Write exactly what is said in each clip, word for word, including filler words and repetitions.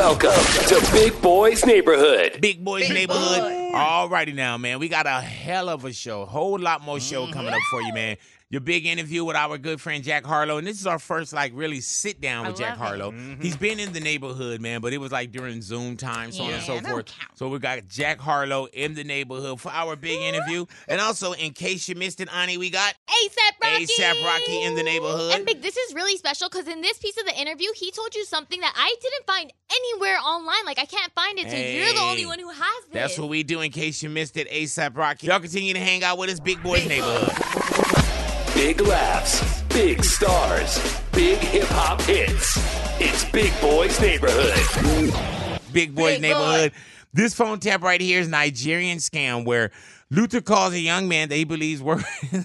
Welcome to Big Boy's Neighborhood. Big Boy's Big Neighborhood. Boy. All righty now, man. We got a hell of a show. Whole lot more show mm-hmm. coming up for you, man. Your big interview with our good friend Jack Harlow. And this is our first, like, really sit down with I Jack Harlow. Mm-hmm. He's been in the neighborhood, man, but it was, like, during Zoom time, so yeah, on and so forth. Count. So we got Jack Harlow in the neighborhood for our big interview. And also, in case you missed it, Ani, we got A$AP Rocky. A$AP Rocky in the neighborhood. And Big, this is really special because in this piece of the interview, he told you something that I didn't find anywhere online. Like, I can't find it, so hey, you're the only one who has this. That's what we do in case you missed it, A$AP Rocky. Y'all continue to hang out with us, Big Boy's Neighborhood. Big laughs, big stars, big hip-hop hits. It's Big Boy's Neighborhood. Big Boy's Big Neighborhood. Boy. This phone tap right here is Nigerian scam where Luther calls a young man that he believes work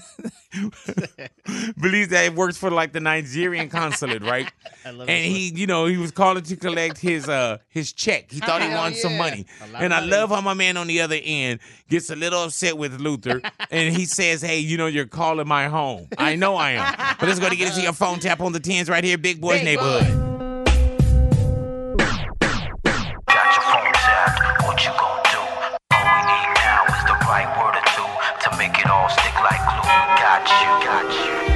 believes that it works for like the Nigerian consulate, right? I love and he, you know, he was calling to collect his uh his check. He thought he wanted yeah. some money. And I love how my man on the other end gets a little upset with Luther and he says, "Hey, you know, you're calling my home." I know I am. But let's go to get into your phone tap on the tens right here, Big Boy's Big Neighborhood. Boy. Make it all stick like glue. Got you, got you.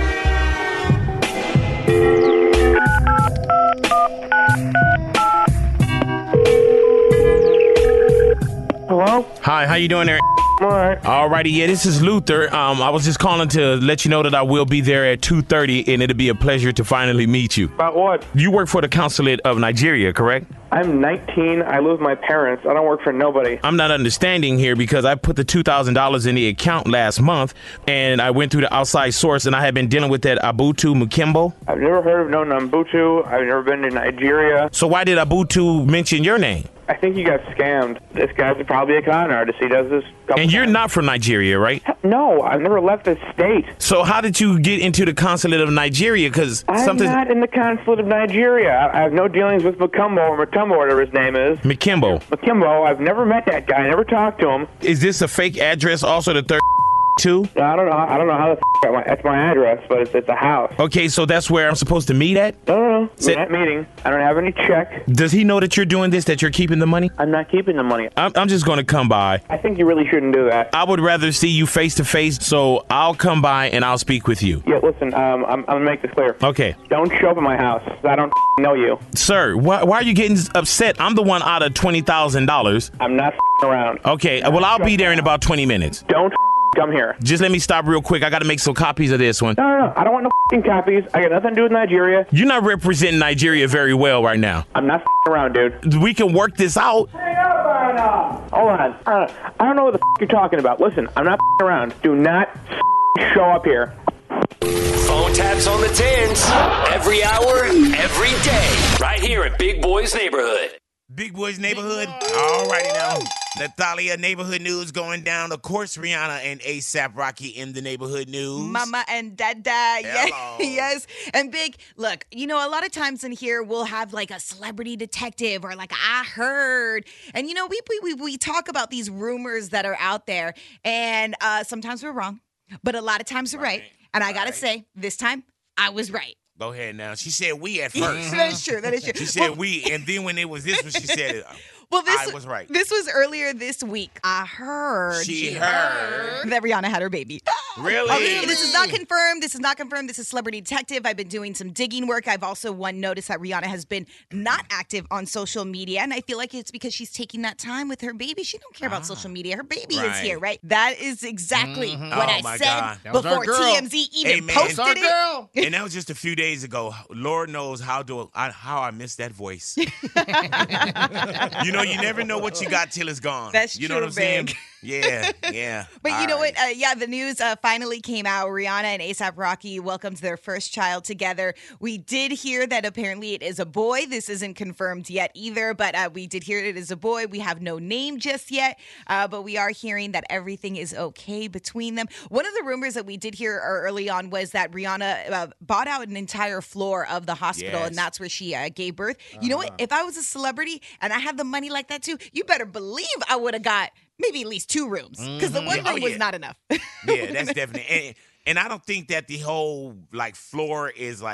Hello? Hi, how you doing there? All right. Alrighty, yeah, this is Luther. Um, I was just calling to let you know that I will be there at two thirty, and it'll be a pleasure to finally meet you. About what? You work for the consulate of Nigeria, correct? I'm nineteen. I live with my parents. I don't work for nobody. I'm not understanding here because I put the two thousand dollars in the account last month, and I went through the outside source, and I have been dealing with that Abutu Mukimbo. I've never heard of no Nambutu. I've never been to Nigeria. So why did Abutu mention your name? I think you got scammed. This guy's probably a con artist. He does this. And you're times. not from Nigeria, right? No, I've never left the state. So how did you get into the consulate of Nigeria? Because I'm something. not in the consulate of Nigeria. I have no dealings with Mukimbo or Matumbo, whatever his name is. Mukimbo. Mukimbo. I've never met that guy. I never talked to him. Is this a fake address? Also, the third. Two? I don't know. I don't know how the f- got my, that's my address, but it's, it's a house. Okay, so that's where I'm supposed to meet at? No, no, no. Sit. We're not meeting. I don't have any check. Does he know that you're doing this, that you're keeping the money? I'm not keeping the money. I'm, I'm just going to come by. I think you really shouldn't do that. I would rather see you face to face, so I'll come by and I'll speak with you. Yeah, listen, um, I'm, I'm going to make this clear. Okay. Don't show up at my house. I don't f- know you. Sir, why, why are you getting upset? I'm the one out of twenty thousand dollars. I'm not f- around. Okay, well, I'll be there in about twenty minutes. Don't f- come here. Just let me stop real quick. I got to make some copies of this one. No, no, no. I don't want no f***ing copies. I got nothing to do with Nigeria. You're not representing Nigeria very well right now. I'm not f***ing around, dude. We can work this out. Hang up right now. Hold on. I don't, I don't know what the f*** you're talking about. Listen, I'm not f***ing around. Do not f***ing show up here. Phone taps on the tens. Every hour, every day. Right here at Big Boy's Neighborhood. Big Boy's Neighborhood. All righty now. Natalia, neighborhood news going down. Of course, Rihanna and A$AP Rocky in the neighborhood news. Mama and Dada. Yes, yes. And Big, look, you know, a lot of times in here we'll have like a celebrity detective or like I heard. And, you know, we we, we talk about these rumors that are out there. And uh, sometimes we're wrong, but a lot of times we're right. right. And I got to right. say, this time I was right. Go ahead now. She said we at first. That is true. That is true. She said well, we, and then when it was this one, she said it. Well, this I was right. This was earlier this week. I heard she heard that Rihanna had her baby. Really? Okay, this is not confirmed. This is not confirmed. This is Celebrity Detective. I've been doing some digging work. I've also one noticed that Rihanna has been not active on social media, and I feel like it's because she's taking that time with her baby. She don't care about ah, social media. Her baby right. is here, right? That is exactly mm-hmm. what oh I said before T M Z even hey, posted our it. Girl. And that was just a few days ago. Lord knows how do I, how I missed that voice. You know, you never know what you got till it's gone. That's you true, know what I'm saying? Big. Yeah, yeah. But All you know right. what? Uh, yeah, the news uh, finally came out. Rihanna and A$AP Rocky welcomed their first child together. We did hear that apparently it is a boy. This isn't confirmed yet either, but uh, we did hear it is a boy. We have no name just yet, uh, but we are hearing that everything is okay between them. One of the rumors that we did hear early on was that Rihanna uh, bought out an entire floor of the hospital, yes. and that's where she uh, gave birth. Uh-huh. You know what? If I was a celebrity and I had the money like that too, you better believe I would have got maybe at least two rooms because mm-hmm. the one room oh, yeah. was not enough. Yeah, that's definitely. And, and I don't think that the whole like floor is like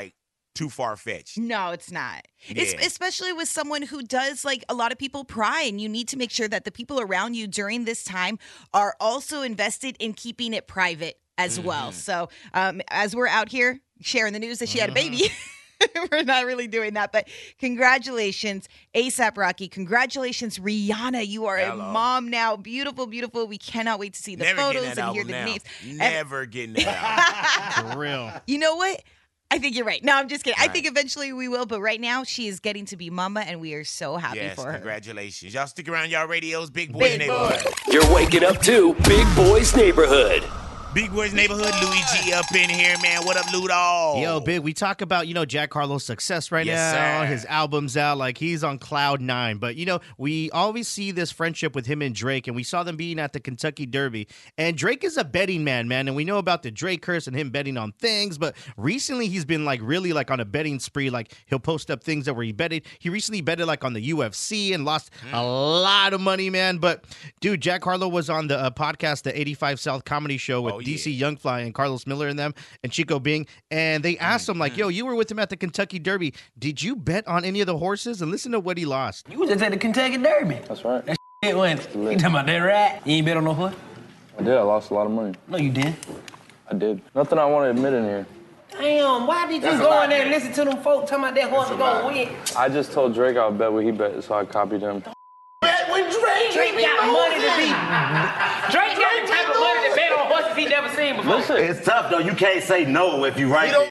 too far-fetched. No, it's not. It's, Yeah. especially with someone who does, like, a lot of people pry, and you need to make sure that the people around you during this time are also invested in keeping it private as Mm-hmm. well. So um, as we're out here sharing the news that she had a baby, we're not really doing that. But congratulations, A$AP Rocky. Congratulations, Rihanna. You are Hello. a mom now. Beautiful, beautiful. We cannot wait to see the Never photos getting that and hear album the now. names. And- Never getting that album. For real. You know what? I think you're right. No, I'm just kidding. I Right. think eventually we will, but right now she is getting to be mama, and we are so happy Yes, for her. congratulations. Y'all stick around, y'all radios, Big Boys Big Neighborhood. You're waking up to Big Boys Neighborhood. Big Boys Neighborhood, Louis G up in here, man. What up, Ludo? Yo, Big, we talk about, you know, Jack Harlow's success right Yes, now. sir. His album's out. Like, he's on cloud nine. But, you know, we always see this friendship with him and Drake, and we saw them being at the Kentucky Derby. And Drake is a betting man, man. And we know about the Drake curse and him betting on things. But recently, he's been, like, really, like, on a betting spree. Like, he'll post up things that where he betted. He recently betted, like, on the U F C and lost a lot of money, man. But, dude, Jack Harlow was on the uh, podcast, the eighty-five South Comedy Show with Oh, D C yeah. Youngfly and Carlos Miller and them and Chico Bing, and they asked him like, yo, you were with him at the Kentucky Derby, did you bet on any of the horses? And listen to what he lost. You was just at the Kentucky Derby. That's right. That shit went. You talking about that right? You ain't bet on no horse? I did. I lost a lot of money. No, you didn't. I did. Nothing I want to admit in here. Damn, why did you That's a go lie. in there and listen to them folks talking about that horse was gonna win? I just told Drake I would bet what he bet, so I copied him. When Drake, Drake got money to beat. Drake got the type of money to bet on horses he never seen before. Listen, It's tough though. You can't say no if you right.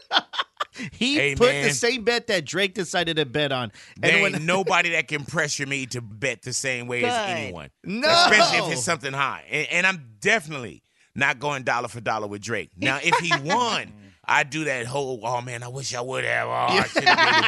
He Hey, put man. the same bet that Drake decided to bet on. There And ain't when nobody that can pressure me to bet the same way as Good. anyone. No. Especially if it's something high. And, and I'm definitely not going dollar for dollar with Drake. Now, if he won, I do that whole, oh, man, I wish I would have. Oh, I should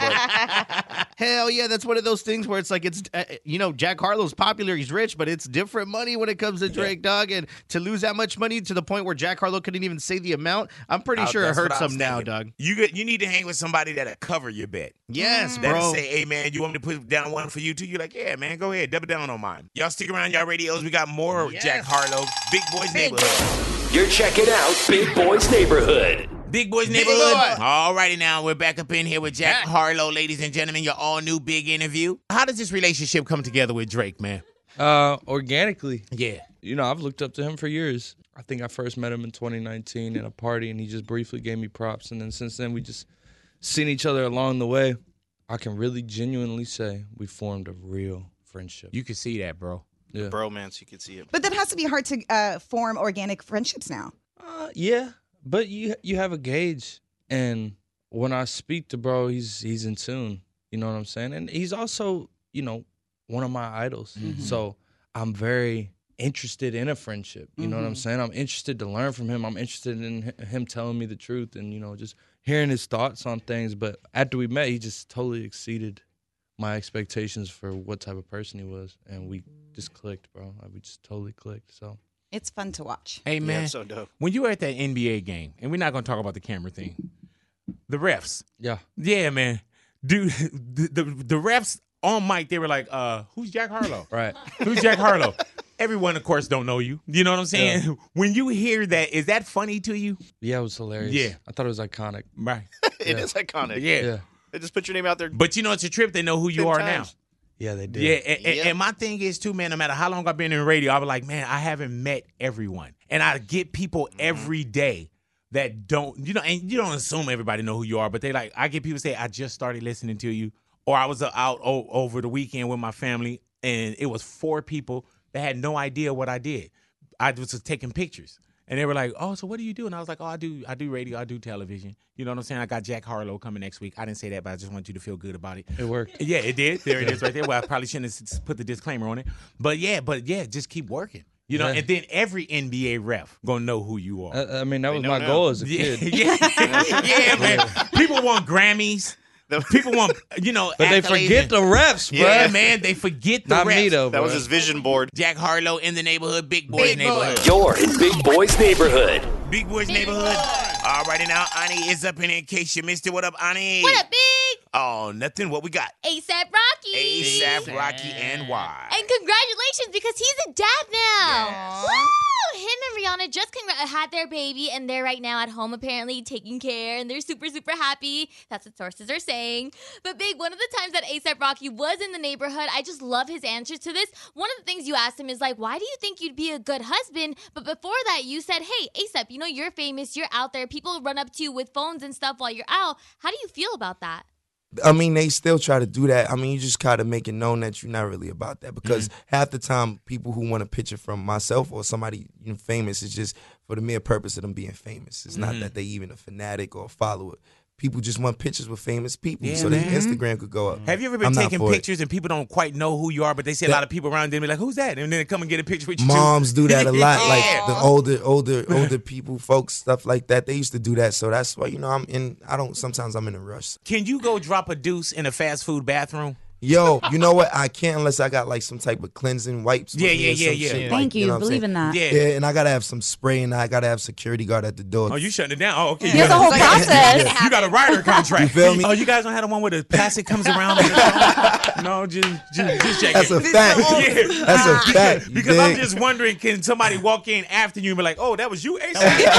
have did it. hell yeah, that's one of those things where it's like, it's uh, you know, Jack Harlow's popular, he's rich, but it's different money when it comes to Drake, dog. And to lose that much money to the point where Jack Harlow couldn't even say the amount, I'm pretty But sure it that's what hurts I was him now, thinking. dog. You get, you need to hang with somebody that'll cover your bet. Yes, That'll bro. say, hey, man, you want me to put down one for you too? You're like, yeah, man, go ahead. Double down on mine. Y'all stick around, y'all radios. We got more Yes. Jack Harlow, Big Boys Neighborhood. You're checking out Big Boys Neighborhood. Big Boys Big Neighborhood. boy. All righty now, we're back up in here with Jack Jack. Harlow, ladies and gentlemen. Your all new big interview. How does this relationship come together with Drake, man? Uh, organically. Yeah. You know, I've looked up to him for years. I think I first met him in twenty nineteen at a party, and he just briefly gave me props. And then since then, we just seen each other along the way. I can really genuinely say we formed a real friendship. You can see that, bro. Yeah. Bromance, you can see it. But that has to be hard to uh, form organic friendships now. Uh, yeah, but you you have a gauge, and when I speak to bro, he's he's in tune. You know what I'm saying? And he's also, you know, one of my idols. So I'm very interested in a friendship. You know what I'm saying? I'm interested to learn from him. I'm interested in h- him telling me the truth, and you know, just hearing his thoughts on things. But after we met, he just totally exceeded my expectations for what type of person he was, and we just clicked, bro. Like, we just totally clicked. So. It's fun to watch. Hey, man. Yeah, so dope. When you were at that N B A game, and we're not going to talk about the camera thing, the refs. Yeah. Yeah, man. Dude, the, the, the refs on mic, they were like, uh, who's Jack Harlow? Right. Who's Jack Harlow? Everyone, of course, don't know you. You know what I'm saying? Yeah. When you hear that, is that funny to you? Yeah, it was hilarious. Yeah. I thought it was iconic. Right. It Yeah. is iconic. Yeah. Yeah. They just put your name out there. But you know, it's a trip. They know who you ten are times. Yeah, they did. now. Yeah. And, and- Yep. and my thing is, too, man, no matter how long I've been in radio, I was like, man, I haven't met everyone. And I get people every day that don't, you know, and you don't assume everybody know who you are, but they like, I get people say, I just started listening to you. Or I was uh, out o- over the weekend with my family, and it was four people that had no idea what I did. I was just taking pictures. And they were like, oh, so what do you do? And I was like, oh, I do I do radio, I do television. You know what I'm saying? I got Jack Harlow coming next week. I didn't say that, but I just want you to feel good about it. It worked. Yeah, it did. There it is right there. Well, I probably shouldn't have s- put the disclaimer on it. But yeah, but yeah, just keep working. You know, Yeah. and then every N B A ref gonna know who you are. I, I mean, that was know my now. goal as a yeah, kid. yeah, yeah, man. People want Grammys. People want, you know, But they accolades forget and- the refs, bro. Yeah, man, they forget the Not refs. me, though, That bro. was his vision board. Jack Harlow in the neighborhood, Big Boys Big neighborhood. You're in Big Boys Neighborhood. Big Boys neighborhood. All righty now, Ani is up in here in case you missed it. What up, Ani? What up, big? Oh, nothing. What we got? A$AP Rocky. A$AP Rocky and why? And congratulations because he's a dad now. Yes. Woo! and Rihanna just congr- had their baby, and they're right now at home apparently taking care, and they're super, super happy. That's what sources are saying. But Big, one of the times that A$AP Rocky was in the neighborhood, I just love his answers to this. One of the things you asked him is like, why do you think you'd be a good husband? But before that, you said, hey, A$AP, you know, you're famous, you're out there, people run up to you with phones and stuff while you're out. How do you feel about that? I mean, they still try to do that. I mean, you just kind of make it known that you're not really about that, because mm-hmm. half the time, people who want a picture from myself or somebody you know, famous is just for the mere purpose of them being famous. It's mm-hmm. not that they even a fanatic or a follower. People just want pictures with famous people, yeah, so man. their Instagram could go up. Have you ever been I'm taking pictures and people don't quite know who you are, but they see a lot of people around them be like, "Who's that?" And then they come and get a picture with you. Moms too. do that a lot, yeah. like the older, older, older people, folks, stuff like that. They used to do that, so that's why you know I'm in. I don't. Sometimes I'm in a rush. Can you go drop a deuce in a fast food bathroom? Yo, you know what? I can't unless I got like some type of cleansing wipes. Yeah, yeah, yeah, yeah. yeah. Like, Thank you. you know Believe in that. Yeah. yeah, and I gotta have some spray, and I gotta have security guard at the door. Oh, you shutting it down? Oh, okay. There's a whole process. You got a rider contract. You feel me? Oh, you guys don't have the one where the plastic comes around? No, just, just, just check That's it. a fact. Yeah. That's a fact. Because dig? I'm just wondering, can somebody walk in after you and be like, "Oh, that was you, A$AP"?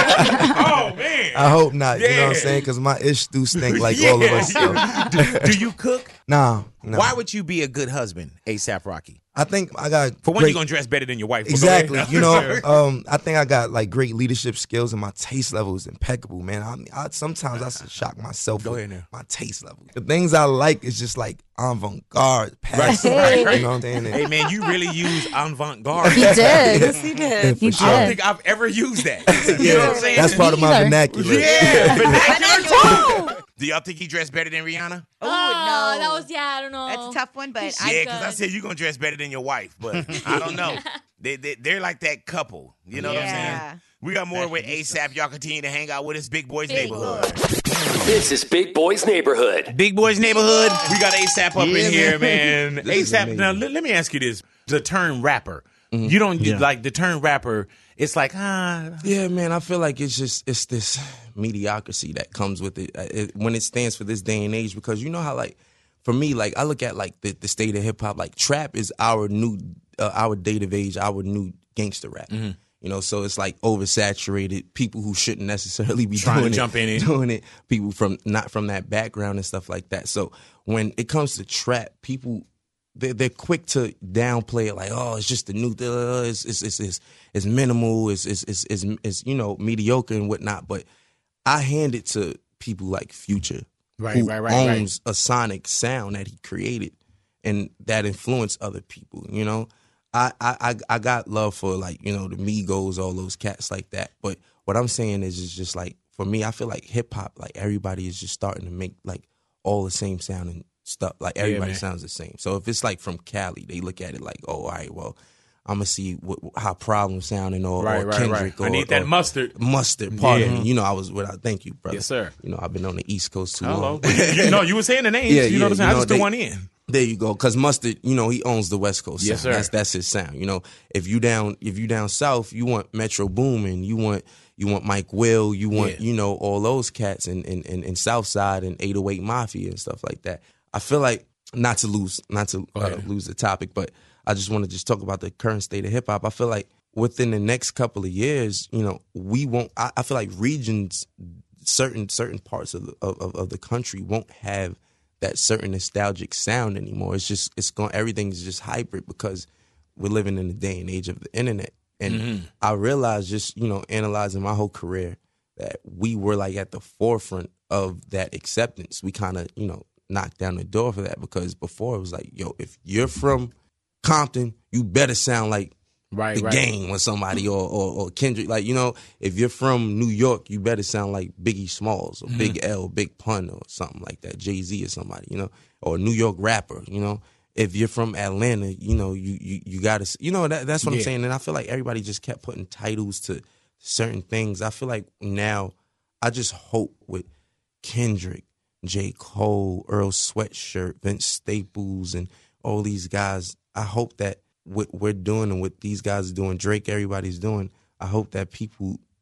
Oh man. I hope not. Yeah. You know what I'm saying? Because my ish do stink like Yeah. all of us. So. do, do you cook? Nah, nah. Why would you be a good husband, A$AP Rocky? I think I got For one, great, you're gonna dress better than your wife. Exactly. You know, um, I think I got like great leadership skills, and my taste level is impeccable, man. I, mean, I sometimes I shock myself Go with ahead now. my taste level. The things I like is just like avant-garde, passive. Right, right. You know what I'm saying? Hey man, you really use avant-garde. He did. Yes, he did. Yeah, for He sure. I don't did. think I've ever used that. You Yeah, know what I'm saying? that's part of my either. vernacular. Yeah, vernacular too. Do y'all think he dressed better than Rihanna? Oh, Oh, no. that was, yeah, I don't know. That's a tough one, but She's I Yeah, because I good. said you're gonna dress better than your wife, but I don't know. They, they they're like that couple. You know what I'm Yeah. saying? We got more with A$AP. Y'all continue to hang out with us, Big Boys Big Neighborhood. This is Big Boys Neighborhood. Big Boys Neighborhood. We got A$AP up Yeah, in here, man. man. This is A$AP. amazing. Now let, let me ask you this: the term rapper. Mm-hmm. You don't Yeah. like the term rapper. It's like ah. Yeah, man, I feel like it's just it's this mediocrity that comes with it, it when it stands for this day and age. Because you know how like for me, like I look at like the, the state of hip hop. Like trap is our new uh, our date of age, our new gangster rap. Mm-hmm. You know, so it's like oversaturated. People who shouldn't necessarily be Trying to doing jump it, in it. doing it. People from not from that background and stuff like that. So when it comes to trap, people. They're, they're quick to downplay it, like, oh, it's just the new, uh, it's, it's, it's, it's, it's minimal, it's, it's, it's, it's, it's, you know, mediocre and whatnot. But I hand it to people like Future, Right, who right, right, right. owns a sonic sound that he created and that influenced other people, you know? I, I, I I got love for, like, you know, the Migos, all those cats like that. But what I'm saying is, is just like, for me, I feel like hip hop, like, everybody is just starting to make, like, all the same sounding stuff. Like everybody man. sounds the same. So if it's like from Cali, they look at it like, oh, all right, well, I'm gonna see what, how Problem sounding or, Right, or right, Kendrick. right. Or, I need that or mustard. Mustard. Pardon Yeah. me. You know, I was without. Thank you, brother. Yes, sir. You know, I've been on the East Coast too Hello. long. you know, you were saying the names. Yeah, you know yeah, what I'm saying? you I know, just threw they- one in. There you go. Cause Mustard, you know, he owns the West Coast sound. Yes, sir. That's that's his sound. You know, if you down if you down south, you want Metro Boomin, you want you want Mike Will, you want, Yeah. you know, all those cats in in, in, in South Side and eight oh eight Mafia and stuff like that. I feel like not to lose not to uh, ahead. lose the topic, but I just want to just talk about the current state of hip hop. I feel like within the next couple of years, you know, we won't I, I feel like regions certain certain parts of the of, of the country won't have that certain nostalgic sound anymore. It's just it's going everything's just hybrid because we're living in the day and age of the internet. And Mm-hmm. I realized just, you know, analyzing my whole career that we were like at the forefront of that acceptance. We kind of, you know, knocked down the door for that because before it was like, yo, if you're from Compton, you better sound like Right, the right. Game or somebody or, or or Kendrick. Like, you know, if you're from New York, you better sound like Biggie Smalls or Big L, Big Pun or something like that, Jay-Z or somebody, you know, or a New York rapper, you know. If you're from Atlanta, you know, you you, you got to, you know, that, that's what Yeah. I'm saying. And I feel like everybody just kept putting titles to certain things. I feel like now I just hope with Kendrick, J. Cole, Earl Sweatshirt, Vince Staples, and all these guys, I hope that what we're doing and what these guys are doing, Drake, everybody's doing, I hope that people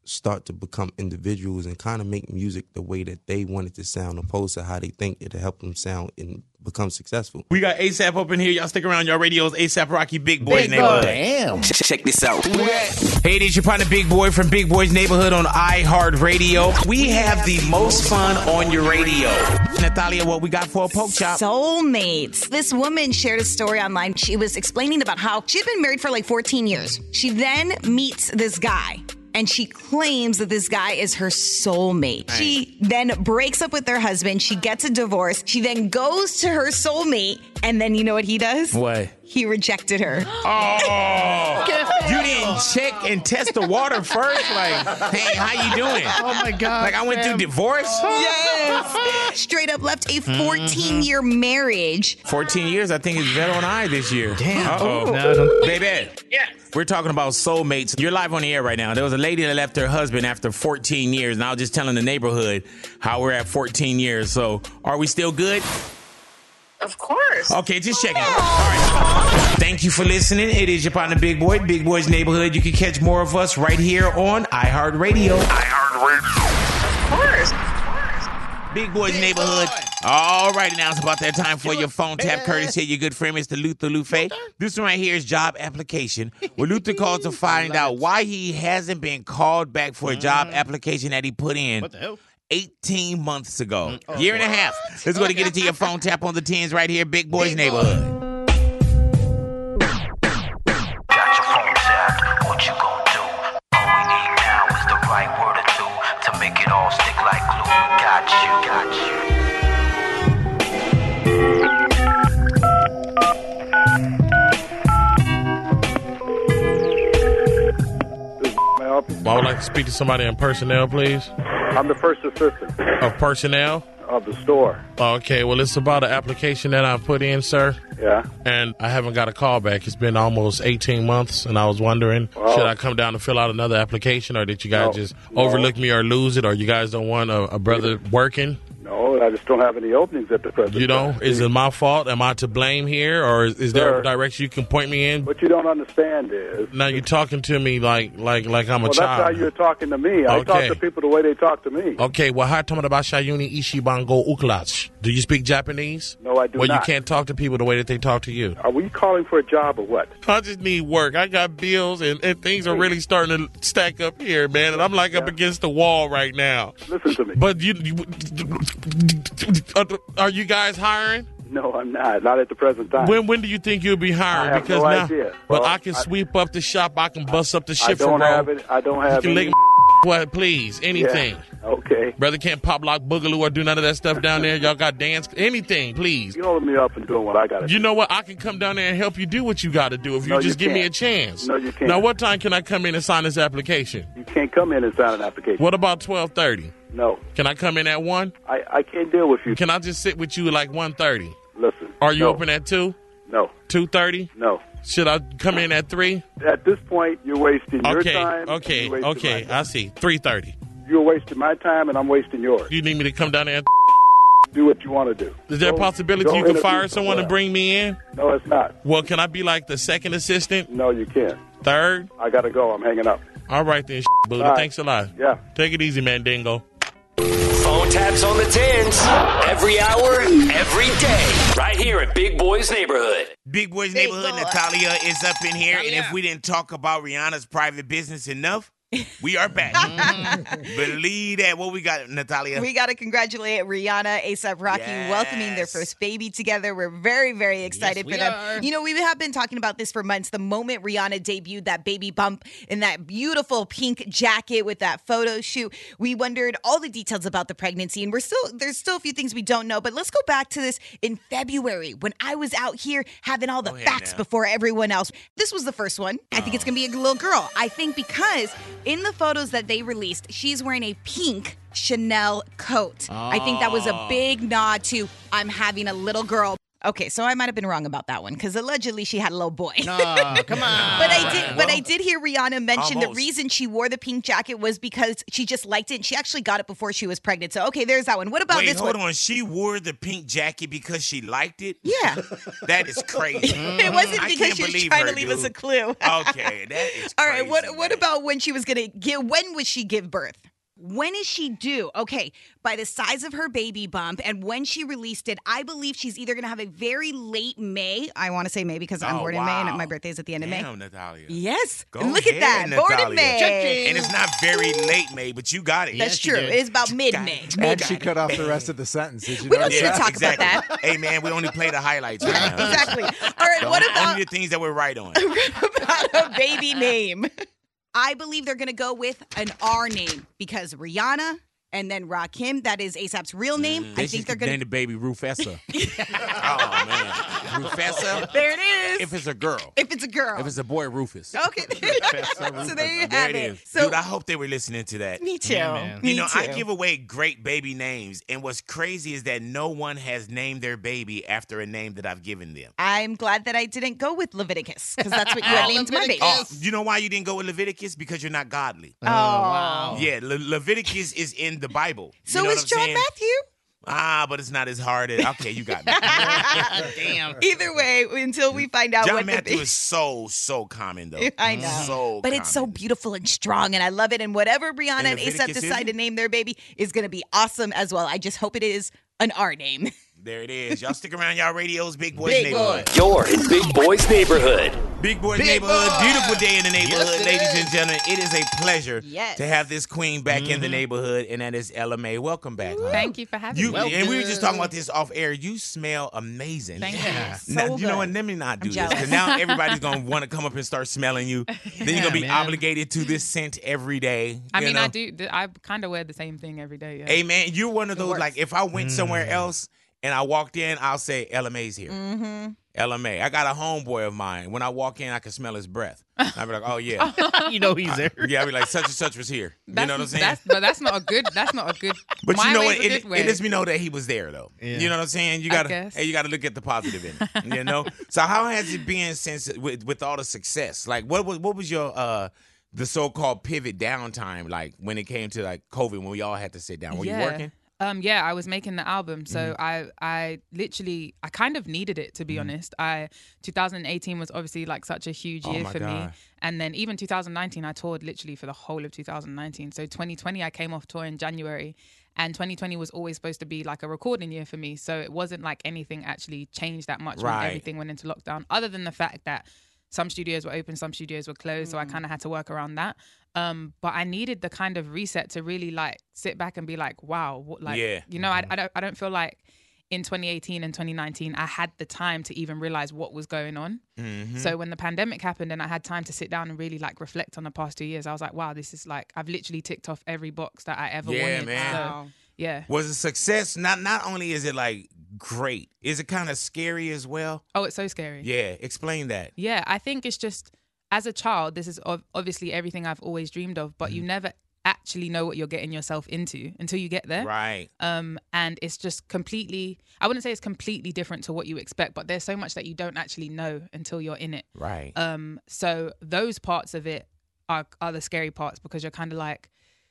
start to become individuals and kind of make music the way that they want it to sound, opposed to how they think it'll help them sound and become successful. We got ASAP up in here. Y'all stick around. Y'all radios ASAP Rocky, Big Boy's Neighborhood. Damn. Check this out. Hey, this your partner Big Boy from Big Boy's Neighborhood on iHeartRadio. We have the most fun on your radio. Natalia, what we got for a poke chop? Soulmates. This woman shared a story online. She was explaining about how she'd been married for like fourteen years. She then meets this guy. And she claims that this guy is her soulmate. Nice. She then breaks up with her husband. She gets a divorce. She then goes to her soulmate. And then you know what he does? What? He rejected her. Oh, you didn't check and test the water first? Like, hey, how you doing? Oh, my God. Like, I went through divorce? Yes. Straight up left a fourteen-year marriage. fourteen years? I think it's Veto and I this year. Damn. Uh-oh. No, Baby. Yeah. We're talking about soulmates. You're live on the air right now. There was a lady that left her husband after fourteen years, and I was just telling the neighborhood how we're at fourteen years. So, are we still good? Of course. Okay, just checking. All right. Thank you for listening. It is your partner, Big Boy, Big Boy's Neighborhood. You can catch more of us right here on iHeartRadio. iHeartRadio. Of course. Big Boy's Neighborhood. All right, now it's about that time for your phone tap. Courtesy of your good friend, Mister Luther Lufe. This one right here is job application. Where Luther called to find out why he hasn't been called back for a job application that he put in. What the hell? eighteen months ago. Oh, Year and a half. Let's go to get it to your phone tap on the tens right here, Big Boy's Neighborhood. Got your phone tapped, what you gon' do? All we need now is the right word or two to make it all stick like glue. Got you, got you. I would like to speak to somebody in personnel, please. I'm the first assistant Of personnel? of the store. Okay, well, it's about an application that I put in, sir. Yeah. And I haven't got a call back. It's been almost eighteen months, and I was wondering, Wow. should I come down and fill out another application, or did you guys No. just No. overlook me or lose it, or you guys don't want a, a brother working? No, I just don't have any openings at the present. You know, time. is it my fault? Am I to blame here, or is, is there Sir. a direction you can point me in? What you don't understand is. Now you're talking to me like like like I'm a Well, that's how child. you're talking to me. I talk Okay. to people the way they talk to me. Okay, well, how talking about Shayuni Ishibango Uklach? Do you speak Japanese? No, I do well, not. you can't talk to people the way that they talk to you. Are we calling for a job or what? I just need work. I got bills, and, and things are really starting to stack up here, man. And I'm like up against the wall right now. Listen to me. But you, you are you guys hiring? No, I'm not. Not at the present time. When when do you think you'll be hiring? I have because no now, idea. but Well, I can I- sweep up the shop. I can bust up the I shit don't for have it. I don't have You can any. lick what, please, anything. Yeah. Okay. Brother can't pop lock boogaloo or do none of that stuff down there. Y'all got dance, anything, please. You holding me up and doing what I got to do. You know what? I can come down there and help you do what you got to do if you No, you just give me a can't. chance. No, you can't. Now, what time can I come in and sign this application? You can't come in and sign an application. What about twelve thirty? No. Can I come in at one? I, I can't deal with you. Can I just sit with you at like one thirty? Listen. Are you no. open at two? No. two thirty? No. Should I come in at three? At this point, you're wasting your Okay, time. okay, you're wasting okay. my time. I see. three thirty. You're wasting my time, and I'm wasting yours. You need me to come down there? Do what you want to do. Is there a Go- possibility go you can interview fire someone somewhere and bring me in? No, it's not. Well, can I be like the second assistant? No, you can't. Third? I got to go. I'm hanging up. All right then, Buddha. All right. Thanks a lot. Yeah. Take it easy, man, Dingo. Phone taps on the tens. Every hour, every day. Right here at Big Boy's Neighborhood. Big Boy's Big Neighborhood, boy. Natalia is up in here. And if we didn't talk about Rihanna's private business enough, we are back. Believe that. What we got, Natalia? We got to congratulate Rihanna, A$AP Rocky, Yes. welcoming their first baby together. We're very, very excited Yes, for we them. are. You know, we have been talking about this for months. The moment Rihanna debuted that baby bump in that beautiful pink jacket with that photo shoot, we wondered all the details about the pregnancy. And we're still, there's still a few things we don't know. But let's go back to this in February when I was out here having all the Go ahead facts now. before everyone else. This was the first one. I think it's going to be a little girl. I think because in the photos that they released, she's wearing a pink Chanel coat. I think that was a Oh. big nod to I'm having a little girl. Okay, so I might have been wrong about that one because allegedly she had a little boy. No, come on. But I did, but I did hear Rihanna mention the Almost. reason she wore the pink jacket was because she just liked it, and she actually got it before she was pregnant. So okay, there's that one. What about Wait, this hold one? on. She wore the pink jacket because she liked it? Yeah. That is crazy. It wasn't I because can't she was believe trying her, to leave us a dude. clue. Okay, that is All right, crazy, what what about when she was gonna give? When would she give birth? When is she due? Okay, by the size of her baby bump and when she released it, I believe she's either going to have a very late May. I want to say May because I'm Oh, born in May and wow. my birthday is at the end of May. Damn, Natalia. Yes. Go Look ahead, at that. Born in Natalia. May. And it's not very late May, but you got it. That's true. It's about mid-May. And she cut off the rest of the sentence. Did you We know don't need to that? talk exactly. about that. Hey, man, we only play the highlights right now. Exactly. All right, The what only- about Only the things that we're right on. about a baby name? I believe they're going to go with an R name because Rihanna and then Rakim, that is ASAP's real name. Mm, I they think should they're going name to. the baby Rufessa. Oh, man. Rufessa? There it is. If it's a girl. If it's a girl. If it's a boy, Rufus. Okay. So there you There have it it. is. So Dude, I hope they were listening to that. me too. You Me know, too. I give away great baby names, and what's crazy is that no one has named their baby after a name that I've given them. I'm glad that I didn't go with Leviticus because that's what you had named my baby. Oh, you know why you didn't go with Leviticus? Because you're not godly. Oh, wow. Yeah, Le- Leviticus is in the Bible. So you know is what I'm John saying? Matthew. Ah, but it's not as hard as. Okay, you got me. Damn. Either way, until we find out John what Matthew the is so, so common, though. I know. So but it's so beautiful and strong, and I love it. And whatever Brianna and, And ASAP Leviticus decide is? to name their baby is going to be awesome as well. I just hope it is an R name. There it is. Y'all stick around, y'all radios, Big Boys Big Neighborhood. You're in Big Boys Neighborhood. Big Boys Big Neighborhood. Boy. Beautiful day in the neighborhood, Yes, it ladies is. and gentlemen. It is a pleasure Yes. to have this queen back in the neighborhood, and that is Ella May. Welcome back. hon. Thank you for having You, me. and we were just talking about this off air. You smell amazing. Thank you. Yeah. Now, So you know what? good. Let me not do I'm this jealous. because now everybody's gonna want to come up and start smelling you. Then you're gonna be man. obligated to this scent every day. I you mean, know? I do. I kind of wear the same thing every day. Yeah. Hey man, you're one of those works. like if I went somewhere else and I walked in, I'll say Ella May's here. Mm-hmm. Ella May. I got a homeboy of mine. When I walk in, I can smell his breath. I'll be like, oh yeah. You know he's there. Yeah, I'll be like, such and such was here. That's, you know what I'm saying? That's, but that's not a good. That's not a good. But my you know way what? is a It, good way. it lets me know that he was there, though. Yeah. You know what I'm saying? You I gotta, guess. hey, you gotta look at the positive in it. You know. So how has it been since with, with all the success? Like, what was what was your uh the so-called pivot downtime like when it came to like COVID when we all had to sit down? Were yeah. you working? Um, yeah, I was making the album, so Mhm. I, I literally, I kind of needed it to be Mhm. honest. I, twenty eighteen was obviously like such a huge Oh year my for me, God. and then even two thousand nineteen, I toured literally for the whole of two thousand nineteen. So twenty twenty, I came off tour in January, and twenty twenty was always supposed to be like a recording year for me. So it wasn't like anything actually changed that much Right. when everything went into lockdown, other than the fact that some studios were open, some studios were closed, so I kind of had to work around that. Um, but I needed the kind of reset to really like sit back and be like, wow, what, like, Yeah. you know, I, I don't, I don't feel like in twenty eighteen and twenty nineteen I had the time to even realize what was going on. Mhm. So when the pandemic happened and I had time to sit down and really like reflect on the past two years, I was like, wow, this is like I've literally ticked off every box that I ever Yeah, wanted. man. So, Wow. yeah. Was it success? Not not only is it like great, is it kind of scary as well? Oh, it's so scary. Yeah, explain that. Yeah, I think it's just as a child, this is ov- obviously everything I've always dreamed of, but you never actually know what you're getting yourself into until you get there. Right. Um, and it's just completely, I wouldn't say it's completely different to what you expect, but there's so much that you don't actually know until you're in it. Right. Um, so those parts of it are, are the scary parts because you're kind of like,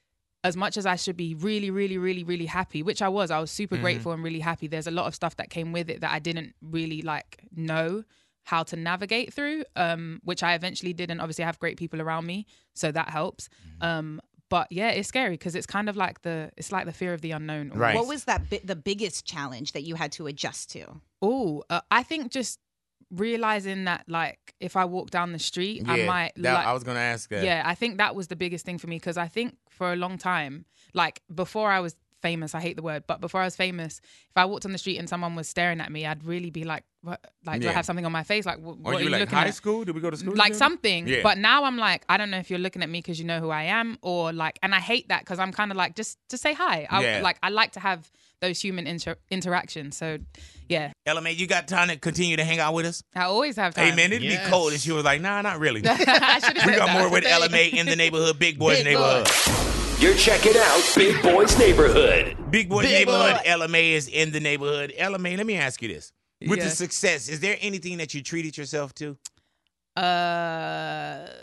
as much as I should be really, really, really, really happy, which I was, I was super Mhm. grateful and really happy. There's a lot of stuff that came with it that I didn't really like know how to navigate through, um, which I eventually did. And obviously I have great people around me, so that helps. Um, but yeah, it's scary because it's kind of like the, it's like the fear of the unknown. Right. What was that bi- the biggest challenge that you had to adjust to? Oh, uh, I think just realizing that like if I walk down the street, I Yeah, might. that- like, I was gonna ask that. Yeah, I think that was the biggest thing for me because I think for a long time, like before I was famous, I hate the word, but before I was famous, if I walked on the street and someone was staring at me, I'd really be like, what? Like, do I Yeah. have something on my face? Like, wh- what Or are you you like looking high at? school? Did we go to school? Like together? something. Yeah. But now I'm like, I don't know if you're looking at me because you know who I am, or like, and I hate that because I'm kind of like, just to say hi. I, Yeah. Like, I like to have those human inter- interactions. So, yeah. Ella May, you got time to continue to hang out with us? I always have time. Hey man, it'd be cold. And she was like, nah, not really. I should have We said got that. more with Ella May in the neighborhood, Big Boys Big neighborhood. You're checking out Big Boys Neighborhood. Big Boys Big neighborhood, Boy. Ella May is in the neighborhood. Ella May, let me ask you this. With Yeah. the success, is there anything that you treated yourself to? Uh,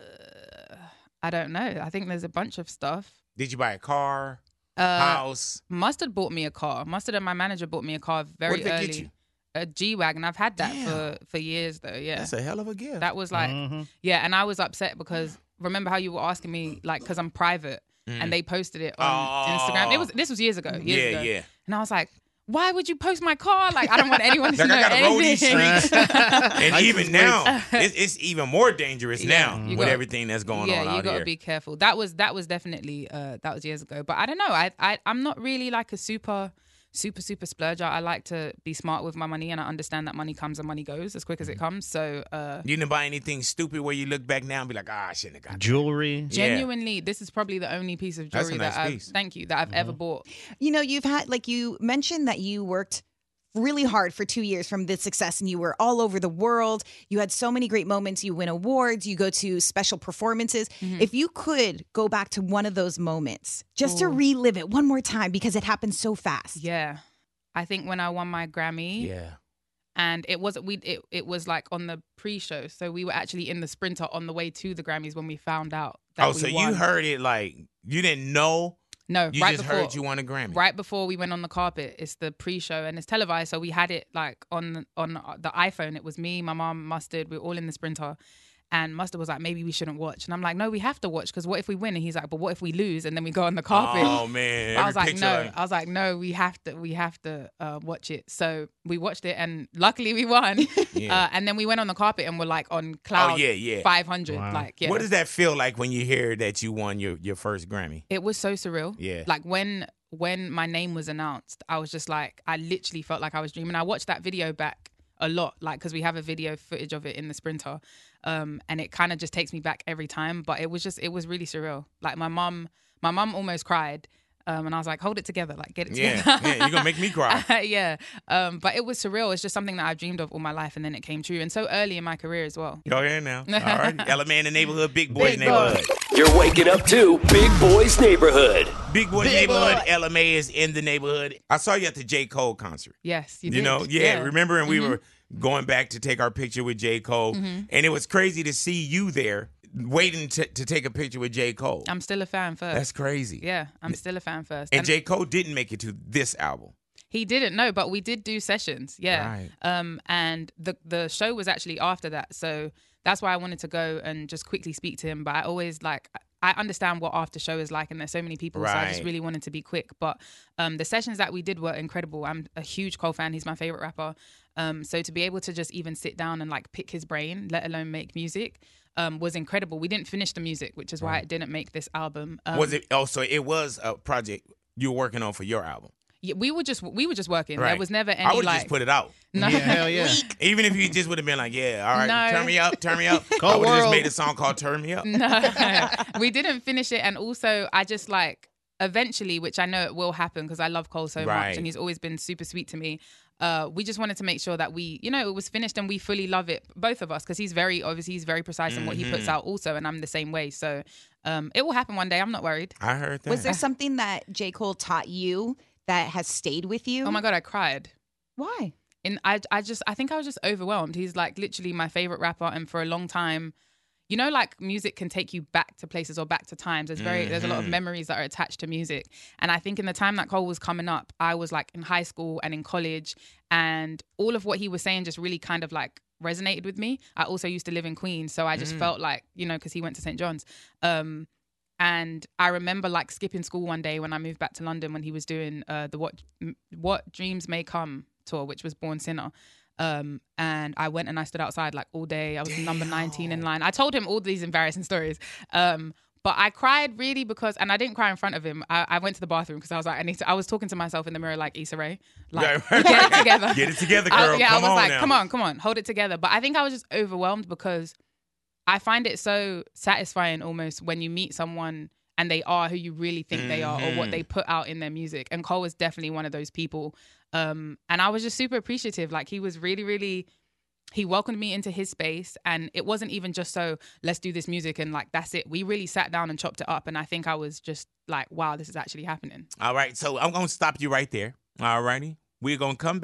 I don't know. I think there's a bunch of stuff. Did you buy a car, Uh, house? Mustard bought me a car. Mustard and my manager bought me a car very What did they early. get you? A G wagon. I've had that for for years though. Yeah, That's a hell of a gift. that was like Mhm. yeah, and I was upset because remember how you were asking me like because I'm private Mm. and they posted it on Instagram. It was this was years ago. Years Yeah, ago. yeah. And I was like, why would you post my car? Like I don't want anyone to Like, know I gotta roll these anything. streets. And I even just now, wait. it's, it's even more dangerous Yeah, now you with gotta- everything that's going yeah, on you out gotta here. be careful. That was that was definitely uh, that was years ago. But I don't know. I I I'm not really like a super super super splurger. I like to be smart with my money, and I understand that money comes and money goes as quick as it comes. So uh, You didn't buy anything stupid where you look back now and be like, ah, I shouldn't have got that. Jewelry. genuinely, this is probably the only piece of That's a jewelry nice that I've piece. thank you that I've ever bought. You know, you've had, like you mentioned that you worked really hard for two years from this success and you were all over the world. You had so many great moments. You win awards, you go to special performances. Mm-hmm. If you could go back to one of those moments just to Ooh. relive it one more time because it happened so fast. Yeah, I think when I won my Grammy. Yeah. And it wasn't we it, it was like on the pre-show, so we were actually in the Sprinter on the way to the Grammys when we found out that Oh, we so you won. heard it like, you didn't know? No, You right just before, heard you won a Grammy. Right before we went on the carpet, it's the pre-show and it's televised. So we had it like on on the iPhone. It was me, my mom, Mustard. We were all in the Sprinter, and Mustard was like, "Maybe we shouldn't watch." And I'm like, "No, we have to watch because what if we win?" And he's like, "But what if we lose?" And then we go on the carpet. Oh, man. I was Every like, picture, "No," like- I was like, "No, we have to, we have to uh, watch it." So we watched it, and luckily we won. Yeah. uh, and then we went on the carpet and we're like on cloud Oh, yeah, yeah. five hundred. Like, yeah. What does that feel like when you hear that you won your, your first Grammy? It was so surreal. Yeah. Like when when my name was announced, I was just like, I literally felt like I was dreaming. I watched that video back a lot, like because we have a video footage of it in the Sprinter, um, and it kind of just takes me back every time. But it was just, it was really surreal. Like my mom, my mom almost cried. Um, and I was like, hold it together, like get it Yeah, together. yeah, you're gonna make me cry. yeah. Um, but it was surreal. It's just something that I've dreamed of all my life, and then it came true, and so early in my career as well. Go ahead now. All right. Ella Man in the neighborhood, Big Boy's Big Boy. neighborhood. You're waking up to Big Boy's Neighborhood. Big Boy's Big neighborhood. Boy. Ella May is in the neighborhood. I saw you at the J. Cole concert. Yes, you, You, did. know, yeah, remember? And we Mhm. were going back to take our picture with J. Cole. Mhm. And it was crazy to see you there waiting to, to take a picture with J. Cole. I'm still a fan first. That's crazy. Yeah, I'm still a fan first. And J. Cole didn't make it to this album. He didn't know, but we did do sessions. Yeah. Right. Um, and the the show was actually after that, so that's why I wanted to go and just quickly speak to him. But I always like I understand what after show is like, and there's so many people, so I just Right. really wanted to be quick. But um, the sessions that we did were incredible. I'm a huge Cole fan. He's my favorite rapper. Um, so to be able to just even sit down and like pick his brain, let alone make music, um, was incredible. We didn't finish the music, which is why Right. it didn't make this album. Um, was it? Oh, so it was a project you were working on for your album. Yeah, we were just we were just working. There Right. was never any I would like just put it out. No. Yeah, hell yeah. Even if you just would have been like, yeah, all right, No. turn me up, turn me up. Cold I would have just world. made a song called Turn Me Up. No, we didn't finish it, and also I just like eventually, which I know it will happen because I love Cole so Right. much, and he's always been super sweet to me. Uh, we just wanted to make sure that we, you know, it was finished and we fully love it, both of us, because he's very obviously he's very precise in what he puts Mhm. out, also, and I'm the same way. So um, it will happen one day. I'm not worried. I heard Was there something that J. Cole taught you that has stayed with you? Oh my god, I cried. Why? In I I just I think I was just overwhelmed. He's like literally my favorite rapper, and for a long time, you know, like music can take you back to places or back to times. There's very there's a lot of Mhm. memories that are attached to music, and I think in the time that Cole was coming up, I was like in high school and in college, and all of what he was saying just really kind of like resonated with me. I also used to live in Queens, so I just Mm. felt like, you know, because he went to Saint John's. Um, and I remember like skipping school one day when I moved back to London when he was doing uh, the What What Dreams May Come tour, which was Born Sinner. Um, and I went and I stood outside like all day. I was number nineteen in line. I told him all these embarrassing stories. Um, but I cried really because, and I didn't cry in front of him. I, I went to the bathroom because I was like, I need to, I was talking to myself in the mirror like, Issa Rae, like, Right. get it together. Get it together, I- girl. yeah, Come I was on like, now. come on, come on, hold it together. But I think I was just overwhelmed because I find it so satisfying almost when you meet someone and they are who you really think they are or what Mhm. they put out in their music. And Cole was definitely one of those people. Um, and I was just super appreciative. Like he was really, really, he welcomed me into his space. And it wasn't even just so, let's do this music and like, that's it. We really sat down and chopped it up. And I think I was just like, wow, this is actually happening. All right, so I'm going to stop you right there. All righty. We're going to come back.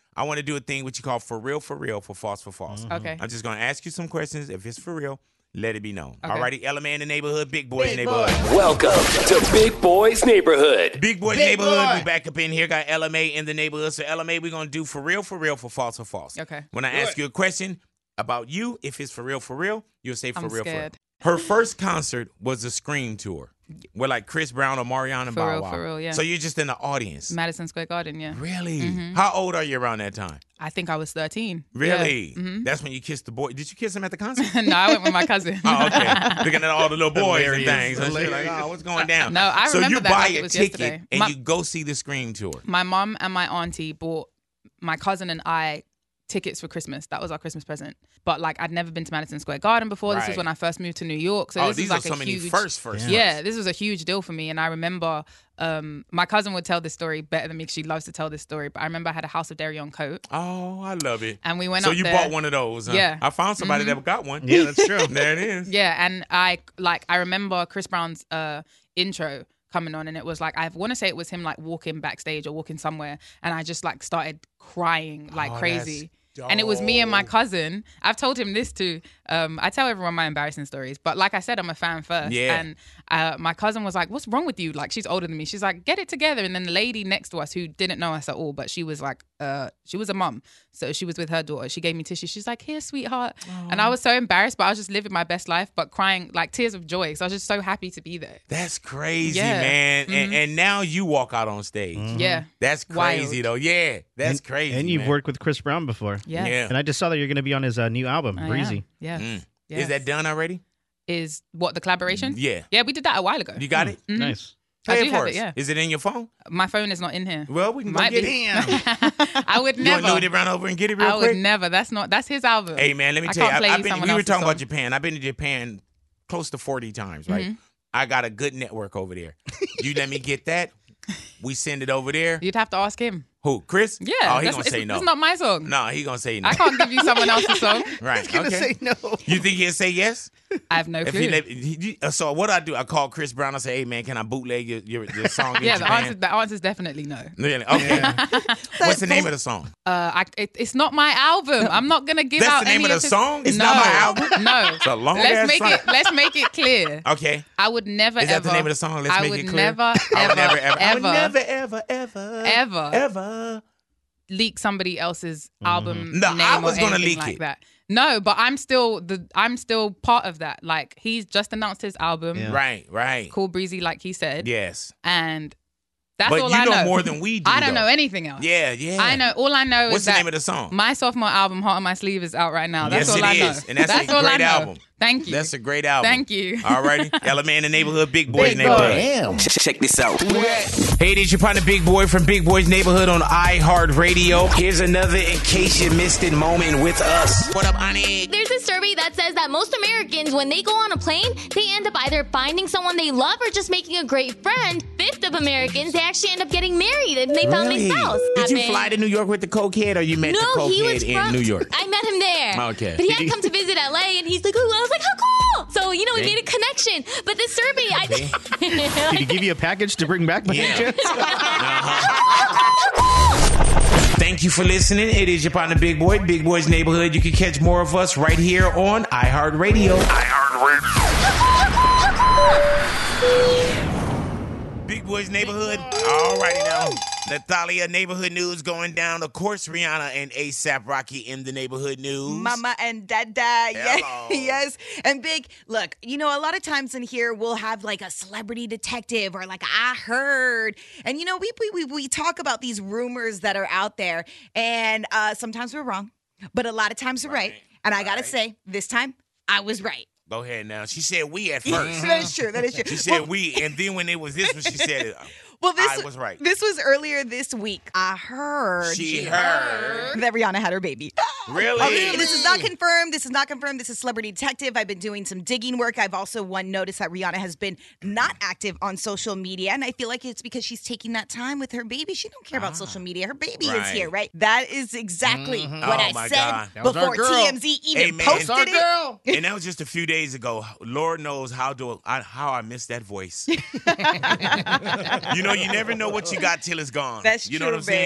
I want to do a thing what you call for real, for real, for false, for false. Mhm. Okay. I'm just going to ask you some questions. If it's for real, let it be known. Okay. All righty, Ella May in the neighborhood, Big Boys Big neighborhood. Welcome to Big Boys Neighborhood. Big Boys Big neighborhood. boy. We back up in here. Got Ella May in the neighborhood. So Ella May, we're gonna do for real, for real, for false, for false. Okay. When I Do ask it. you a question about you, if it's for real, for real, you'll say for I'm real, scared. for real. Her first concert was a Scream tour with like Chris Brown or Mariana and For Bow real, Wow. for real, yeah. So you're just in the audience. Madison Square Garden, yeah. Really? Mhm. How old are you around that time? I think I was thirteen. Really? Yeah. Mhm. That's when you kissed the boy. Did you kiss him at the concert? No, I went with my cousin. Oh, okay. Looking at all the little boys Hilarious. and things. And shit, like, Hilarious. oh, what's going down? No, I so remember you that buy like a it was ticket yesterday. and My- you go see the Scream tour. My mom and my auntie bought my cousin and I tickets for Christmas. That was our Christmas present. But like I'd never been to Madison Square Garden before. This was Right. when I first moved to New York. So Oh, this these was like are so a many huge firsts, first, Yeah, firsts. this was a huge deal for me. And I remember um, my cousin would tell this story better than me. She loves to tell this story. But I remember I had a House of Dairy on coat. Oh, I love it. And we went So up you there. bought one of those, huh? Yeah. I found somebody Mhm. that got one. Yeah, that's true. There it is. Yeah, and I like I remember Chris Brown's uh, intro coming on, and it was like I want to say it was him like walking backstage or walking somewhere, and I just like started crying like Oh, crazy. that's And it was me and my dope. cousin. I've told him this too. Um, I tell everyone my embarrassing stories, but like I said, I'm a fan first. Yeah. And uh, my cousin was like, "What's wrong with you?" Like she's older than me. She's like, "Get it together." And then the lady next to us who didn't know us at all, but she was like, uh, she was a mum, so she was with her daughter. She gave me tissue. She's like, "Here, sweetheart." And I was so embarrassed, but I was just living my best life, but crying like tears of joy. So I was just so happy to be there. That's crazy, Yeah. man. And, Mhm. and now you walk out on stage. Yeah. That's crazy, Wild. though. Yeah, that's and, crazy. And you've man. worked with Chris Brown before. Yes. Yeah. And I just saw that you're going to be on his uh, new album, I am. Breezy. Yes. Mm. Yes. Is that done already? Is what the collaboration? Yeah. Yeah, we did that a while ago. You got it? Mhm. Nice. I Play do it for have us. it, yeah. Is it in your phone? My phone is not in here. Well, we can go Might get be. it. I would You never. want Louis to run over and get it real I quick? would never. That's not. That's his album. Hey, man, let me I tell you. can't I, play I've been, someone we were else's talking song. about Japan. I've been to Japan close to forty times, right? Mhm. I got a good network over there. You let me get that. We send it over there. You'd have to ask him. Who, Chris? Yeah. Oh, he that's- gonna it's, say no. It's not my song. No, he gonna say no. I can't give you someone else's song. Right. He's going to okay. say no. You think he'll say yes? I have no If clue. he let, he, he- uh, so what I do? I call Chris Brown. I say, "Hey man, can I bootleg your your, your song in yeah, the Japan?" answer. The answer is definitely no. Really? Okay. What's the name of the song? Uh, I, it, it's not my album. I'm not gonna give That's out the name any of the his- song? It's no, not my album? No. It's a long let's ass make song. it. Let's make it clear. Okay. I would never Is that ever. the name of the song? Let's I make would it clear. never, I ever, would never, ever, I would ever, never, ever, ever, ever, ever leak somebody else's album No, name I was or gonna anything leak like it. that. No, but I'm still the I'm still part of that. Like he's just announced his album, Yeah. Right, right. Cool Breezy, like he said. Yes. And that's But all you I know know. more than we do, I don't though. know anything else. Yeah, yeah. I know. All I know What's is the that name of the song? my sophomore album, Heart on My Sleeve, is out right now. That's yes, all it I know. is. And that's, a all I great know. album. Thank you. That's a great album. Thank you. All righty. Ella May in the neighborhood, Big Boys Big neighborhood. Damn. Check this out. Hey, this your partner Big Boy from Big Boys Neighborhood on iHeartRadio. Here's another in case you missed it moment with us. What up, honey? There's a survey that says that most Americans, when they go on a plane, they end up either finding someone they love or just making a great friend. Fifth of Americans, they actually end up getting married if they found Really? their spouse. Did you Happened. fly to New York with the cokehead or you met no, the he was cokehead from in New York? I met him there. Okay. But he Did had he- come to visit L A, and he's like, "Oh," I was like, "How cool!" So you know, we Okay. made a connection. But this survey, I Did he give you a package to bring back? By any chance? Thank you for listening. It is your partner Big Boy, Big Boy's Neighborhood. You can catch more of us right here on iHeartRadio. Big Boy's Neighborhood. All righty now. Natalia, neighborhood news going down. Of course, Rihanna and ASAP Rocky in the neighborhood news. Mama and Dada. Yes, yes. And Big, look, you know, a lot of times in here we'll have like a celebrity detective or like I heard. And, you know, we we, we, we talk about these rumors that are out there. And uh, sometimes we're wrong, but a lot of times we're right. And I got to say, this time I was right. Go ahead now. She said we at first. That is true. That is true. She said we, and then when it was this one, she said it. Well, this I was right. This was earlier this week. I heard She heard. that Rihanna had her baby. Really? Okay, this is not confirmed. This is not confirmed. This is Celebrity Detective. I've been doing some digging work. I've also one noticed that Rihanna has been not active on social media, and I feel like it's because she's taking that time with her baby. She don't care about social media. Her baby is Ah. Right. here, right? That is exactly Mhm. what Oh, I my said God. That was our before girl. T M Z even Hey, man. posted That's our it. girl. And that was just a few days ago. Lord knows how do I, how I miss that voice. You know, you never know what you got till it's gone. That's you know true, what I'm saying? Big.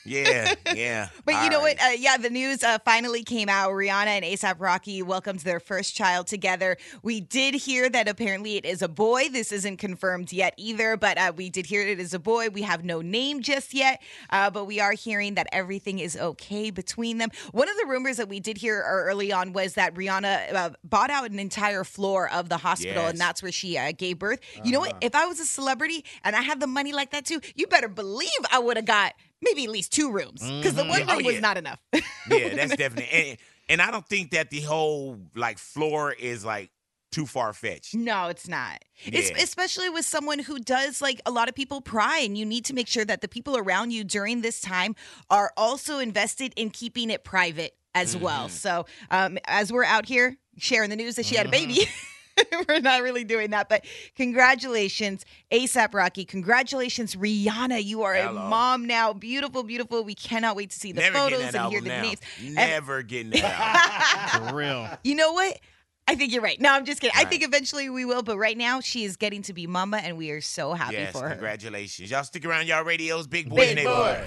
Yeah, yeah. But All you know right. what? Uh, yeah, the news uh, finally came out. Rihanna and A$AP Rocky welcomed their first child together. We did hear that apparently it is a boy. This isn't confirmed yet either, but uh, we did hear it is a boy. We have no name just yet, uh, but we are hearing that everything is okay between them. One of the rumors that we did hear early on was that Rihanna uh, bought out an entire floor of the hospital, Yes. and that's where she uh, gave birth. You know what? If I was a celebrity and I had the money like that too, you better believe I would have got maybe at least two rooms because the Mhm. one Yeah. room Oh, was yeah. not enough. Yeah, that's definitely. And, and I don't think that the whole like floor is like too far fetched. No, it's not. It's, Yeah. especially with someone who does like a lot of people pry, and you need to make sure that the people around you during this time are also invested in keeping it private as well. Mm-hmm. So, um, as we're out here sharing the news that she had a baby. We're not really doing that, but congratulations, A$AP Rocky. Congratulations, Rihanna. You are Hello. a mom now. Beautiful, beautiful. We cannot wait to see the Never photos getting that and hear album the now. names. And- Never getting that album. For real. you know what? I think you're right. No, I'm just kidding. I Right. think eventually we will, but right now she is getting to be mama, and we are so happy Yes, for her. congratulations. Y'all stick around, y'all radios, Big Boy Big Neighborhood.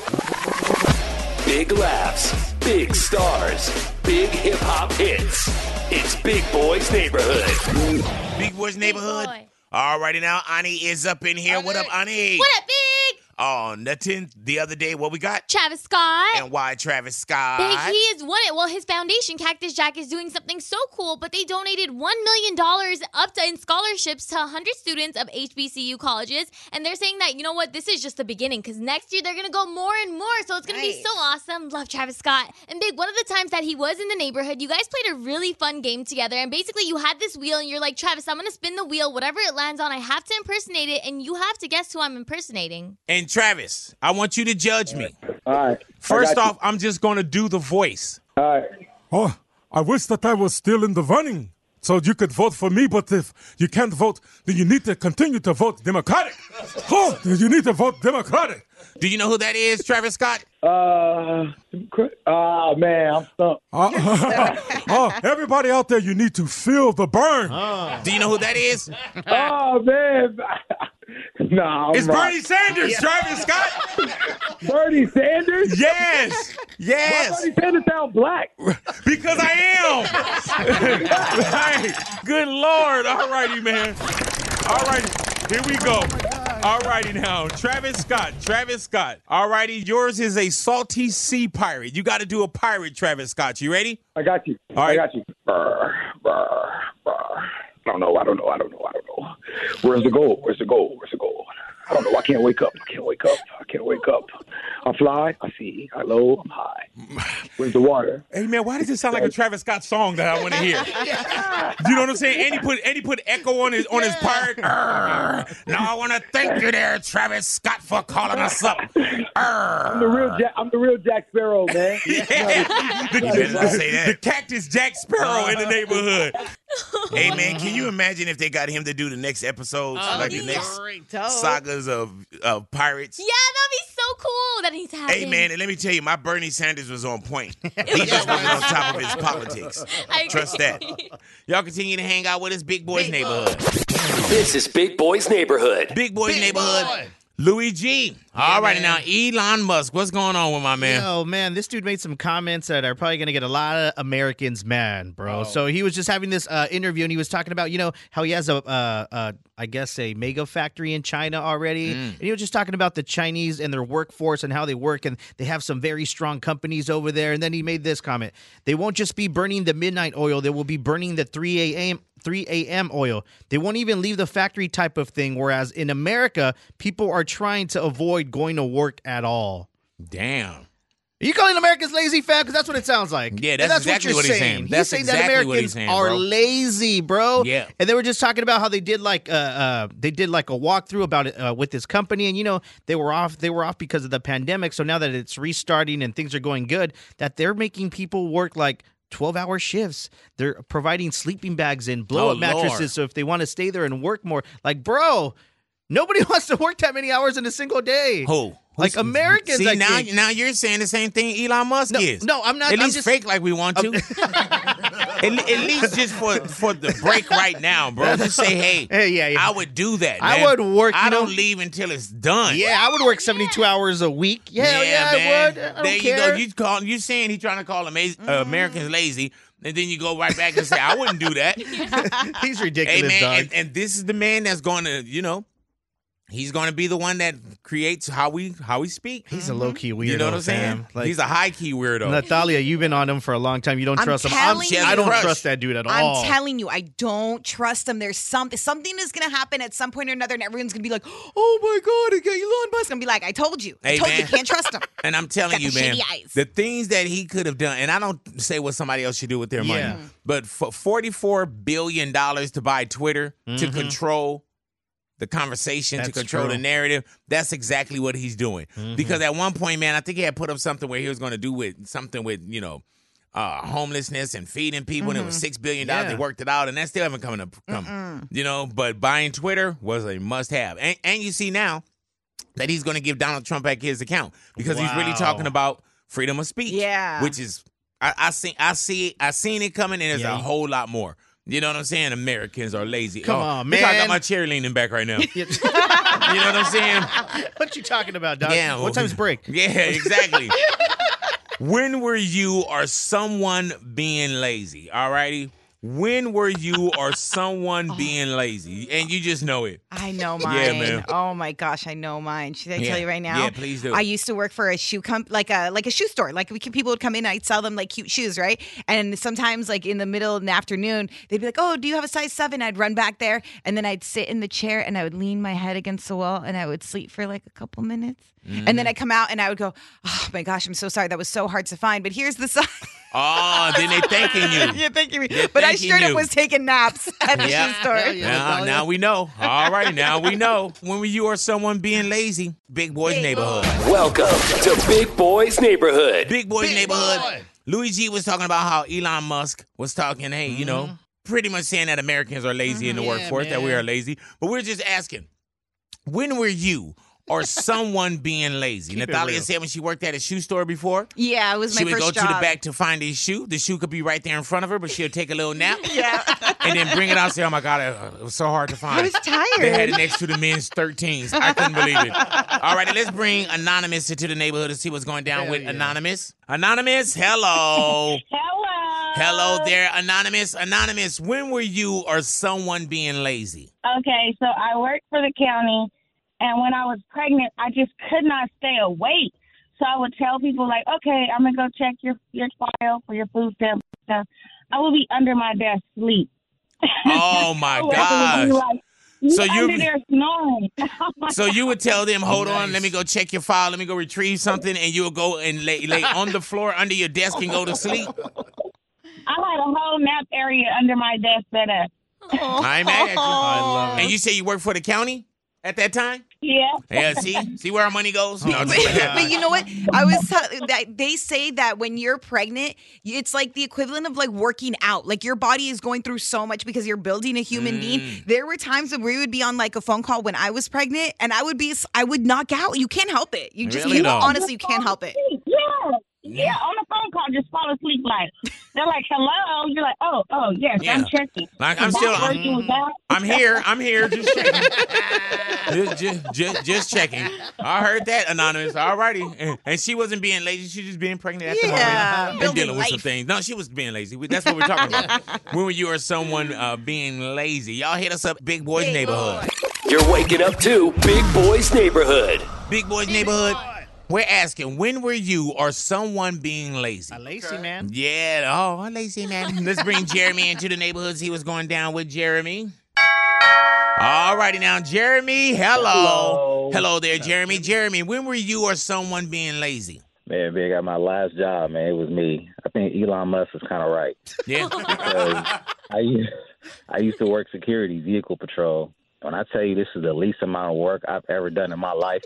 Big laughs, big stars, big hip hop hits. It's Big Boy's Neighborhood. Big Boy's Neighborhood. boy. All righty now, Ani is up in here. What up, Ani? What up, Big? Oh, nothing. The other day, what we got? Travis Scott. And why Travis Scott? Big, he is one. Well, his foundation, Cactus Jack, is doing something so cool, but they donated one million dollars up to in scholarships to one hundred students of H B C U colleges. And they're saying that, you know what, this is just the beginning because next year they're going to go more and more. So it's going to be Nice. so awesome. Love Travis Scott. And Big, one of the times that he was in the neighborhood, you guys played a really fun game together. And basically, you had this wheel and you're like, Travis, I'm going to spin the wheel. Whatever it lands on, I have to impersonate it. And you have to guess who I'm impersonating. And Travis, I want you to judge me. All right. First got you. off, I'm just going to do the voice. All right. Oh, I wish that I was still in the running so you could vote for me, but if you can't vote, then you need to continue to vote Democratic. Oh, you need to vote Democratic. Do you know who that is, Travis Scott? Uh, oh, man, I'm stumped. Uh, oh, everybody out there, you need to feel the burn. Do you know who that is? Oh, man. No, I'm It's right. Bernie Sanders, Travis Scott. Bernie Sanders? Yes, Why yes. Bernie Sanders sound black? Because I am. Hey, good Lord. All righty, man. All righty. Here we go. All righty now. Travis Scott. Travis Scott. All righty. Yours is a salty sea pirate. You got to do a pirate, Travis Scott. You ready? I got you. All right. I got you. Brr, brr, brr. I don't know. I don't know. I don't know. I don't know. Where's the goal? Where's the goal? Where's the goal? I don't know. I can't wake up. I can't wake up. I can't wake up. I fly. I see. I low. I'm high. Where's the water? Hey, man, why does it sound like a Travis Scott song that I want to hear? You know what I'm saying? And he put, and he put echo on his on his pirate. Arr. Now I want to thank you there, Travis Scott, for calling us up. I'm the real Jack. I'm the real Jack Sparrow, man. Yeah. The, the, the cactus Jack Sparrow in the neighborhood. Hey, man, can you imagine if they got him to do the next episodes, Oh, like the he's next dope. sagas of, of pirates? Yeah, that'd be so cool that he's having. Hey, man, and let me tell you, my Bernie Sanders was on point. He just wasn't on top of his politics. I Trust that. Y'all continue to hang out with us, Big Boy's Neighborhood. This is Big Boy's Neighborhood. Big Boy's Neighborhood. Louis G. All right, now, Elon Musk. What's going on with my man? Oh, man, this dude made some comments that are probably going to get a lot of Americans mad, bro. Oh. So he was just having this uh, interview, and he was talking about, you know, how he has a, uh, uh, I guess, a mega factory in China already. Mm. And he was just talking about the Chinese and their workforce and how they work, and they have some very strong companies over there. And then he made this comment. They won't just be burning the midnight oil. They will be burning the three a.m. three a.m. oil. They won't even leave the factory type of thing, whereas in America, people are trying to avoid going to work at all. Damn. Are you calling Americans lazy, fam? Because that's what it sounds like. Yeah, And that's that's exactly what, what you're he's saying. saying. He's That's saying exactly that what Americans he's saying, are bro. lazy, bro. Yeah. And they were just talking about how they did like uh, uh they did like a walkthrough about it uh, with this company, and you know they were off they were off because of the pandemic. So now that it's restarting and things are going good, that they're making people work like twelve-hour shifts. They're providing sleeping bags and blow-up Oh, mattresses, Lord. so if they want to stay there and work more, like, bro, Nobody wants to work that many hours in a single day. Who? Like Americans, See, I now, think. now you're saying the same thing Elon Musk No, is. no, I'm not- At I'm least just- fake like we want to. at, le- at least just for, for the break right now, bro. Just say, hey, Hey, yeah, yeah. I would do that, I man. would work, I you know- don't leave until it's done. Yeah, I would work seventy-two hours a week. Yeah, yeah, I man. would. I don't there care. you go. You call you saying he's trying to call ama- uh, Americans lazy, and then you go right back and say, I wouldn't do that. He's ridiculous, Hey, man, dog. and, and this is the man that's going to, you know, he's going to be the one that creates how we how we speak. He's a low-key weirdo, You know what I'm saying? fam. Like- he's a high-key weirdo. Natalia, you've been on him for a long time. You don't I'm trust him. telling you. I don't Crush. trust that dude at I'm all. telling you, I don't trust them. There's something, something is going to happen at some point or another, and everyone's going to be like, oh my God, I got Elon Musk. I'm going to be like, I told you. I Hey, told man. you, can't trust him. And I'm telling Got you, the man, shady eyes. the things that he could have done, and I don't say what somebody else should do with their money, Yeah. but for forty-four billion dollars to buy Twitter, to Mhm. control the conversation, to That's control true. the narrative, that's exactly what he's doing. Mhm. Because at one point, man, I think he had put up something where he was going to do with something with, you know, uh, homelessness and feeding people, and it was Mhm. six billion dollars. Yeah. They worked it out, and that still haven't come up. Come, you know, but buying Twitter was a must-have. And, and you see now that he's going to give Donald Trump back his account because he's really Wow. talking about freedom of speech. Yeah. Which is, I, I see, I see, I seen it coming, and there's Yeah. a whole lot more. You know what I'm saying? Americans are lazy. Come Oh, on, look how I got man. my chair leaning back right now. you know what I'm saying? What you talking about, dog? Yeah, well, What time's break? Yeah, exactly. When were you or someone being lazy? All righty. When were you or someone being lazy? And you just know it. I know mine. Yeah, man. Oh my gosh, I know mine. Should I Yeah. tell you right now? Yeah, please do. I used to work for a shoe comp, like a like a shoe store. Like we could, people would come in, I'd sell them like cute shoes, right? And sometimes, like in the middle of the afternoon, they'd be like, "Oh, do you have a size seven?" I'd run back there, and then I'd sit in the chair and I would lean my head against the wall, and I would sleep for like a couple minutes, and then I'd come out and I would go, "Oh my gosh, I'm so sorry. That was so hard to find." But here's the sign. Oh, then they thanking you. You're thanking me. They're But I thanking straight you. up was taking naps at the Yeah. shoe store. Now, now we know. All right, now we know. When were you or someone being lazy? Big Boy's Neighborhood. Welcome to Big Boy's Neighborhood. Big Boy's Big Neighborhood. Boy. Louis G was talking about how Elon Musk was talking, hey, you know, pretty much saying that Americans are lazy in the Yeah, workforce, that we man. are lazy. But we're just asking, when were you or someone being lazy? Keep it Natalia real. said when she worked at a shoe store before, Yeah, it was my she would first go job. to the back to find a shoe. The shoe could be right there in front of her, but she'll take a little nap Yeah. and then bring it out and say, oh my God, it, it was so hard to find. I was tired. They had it next to the men's thirteens. I couldn't believe it. All right, let's bring Anonymous into the neighborhood to see what's going down Hell with yeah. Anonymous. Anonymous, hello. Hello. Hello there, Anonymous. Anonymous, when were you or someone being lazy? Okay, so I worked for the county, and when I was pregnant, I just could not stay awake. So I would tell people, like, okay, I'm going to go check your, your file for your food stamp stuff. I would be under my desk asleep. Oh, my I would be gosh. like, you So you- under there snoring. So you would tell them, hold on, let me go check your file, let me go retrieve something, and you'll go and lay, lay on the floor under your desk and go to sleep? I had a whole nap area under my desk set up. I ain't mad at you. I love it. And you say you work for the county at that time? Yeah. Yeah, see? See where our money goes? No, But, but you know what? I was t- that they say that when you're pregnant, it's like the equivalent of like working out. Like your body is going through so much because you're building a human Mm. being. There were times when we would be on like a phone call when I was pregnant, and I would be, I would knock out. You can't help it. You just, Really you though? honestly, you can't help it. Yeah. Yeah, on the phone call, just fall asleep. Like, they're like, hello. You're like, oh, oh, yes, Yeah. I'm checking. Like, I'm That still- person was out. I'm here. I'm here. Just checking. just, just, just, just checking. I heard that, Anonymous. All righty. And, and she wasn't being lazy. She was just being pregnant at the Yeah, moment and building dealing with some life. things. No, she was being lazy. We- That's what we're talking about. When were you or someone uh, being lazy? Y'all hit us up, Big Boy's Neighborhood. You're waking up to Big Boy's Neighborhood. Big Boy's Neighborhood. We're asking, when were you or someone being lazy? A lazy man. Yeah, oh, a lazy man. Let's bring Jeremy into the neighborhood, see what's going down with Jeremy. All righty now, Jeremy, hello. Hello. Hello there, Jeremy. Jeremy, when were you or someone being lazy? Man, Big, at my last job, man, it was me. I think Elon Musk is kind of right. Yeah. Because I, u- I used to work security, vehicle patrol. When I tell you this is the least amount of work I've ever done in my life,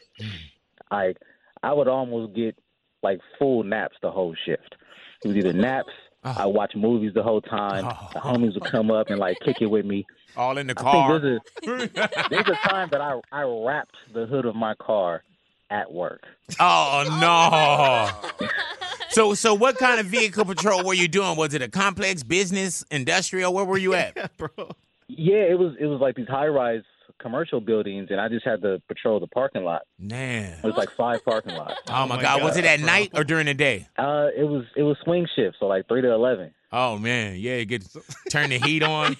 I I would almost get like full naps the whole shift. It was either naps I watch movies the whole time. Oh. The homies would come up and like kick it with me. All in the I car. think there's a, there's a time that I I wrapped the hood of my car at work. Oh no! so, so what kind of vehicle patrol were you doing? Was it a complex, business, industrial? Where were you at, bro? Yeah, it was it was like these high rise commercial buildings, and I just had to patrol the parking lot. Man, it was like five parking lots. Oh my God! Was it at night or during the day? Uh, it was it was swing shift, so like three to eleven. Oh man, yeah, you get turn the heat on,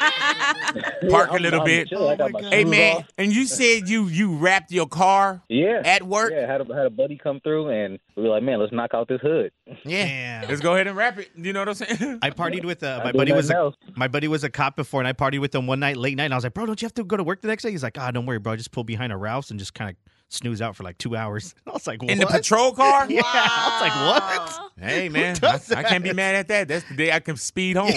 park a little bit. Chill. I got my Hey shoes man, off. and you said you you wrapped your car Yeah, at work? Yeah, had a had a buddy come through, and we were like, man, let's knock out this hood. Yeah, let's go ahead and wrap it. You know what I'm saying? I partied with uh, I my do buddy was nothing a, else. my buddy was a cop before, and I partied with him one night, late night. And I was like, bro, don't you have to go to work the next day? He's like, ah, don't worry, bro. I just pull behind a Ralph's and just kind of snooze out for like two hours. I was like, what? In the patrol car? Yeah, I was like, what? Hey man, Who I, does I can't be that? mad at that. That's the day I can speed home.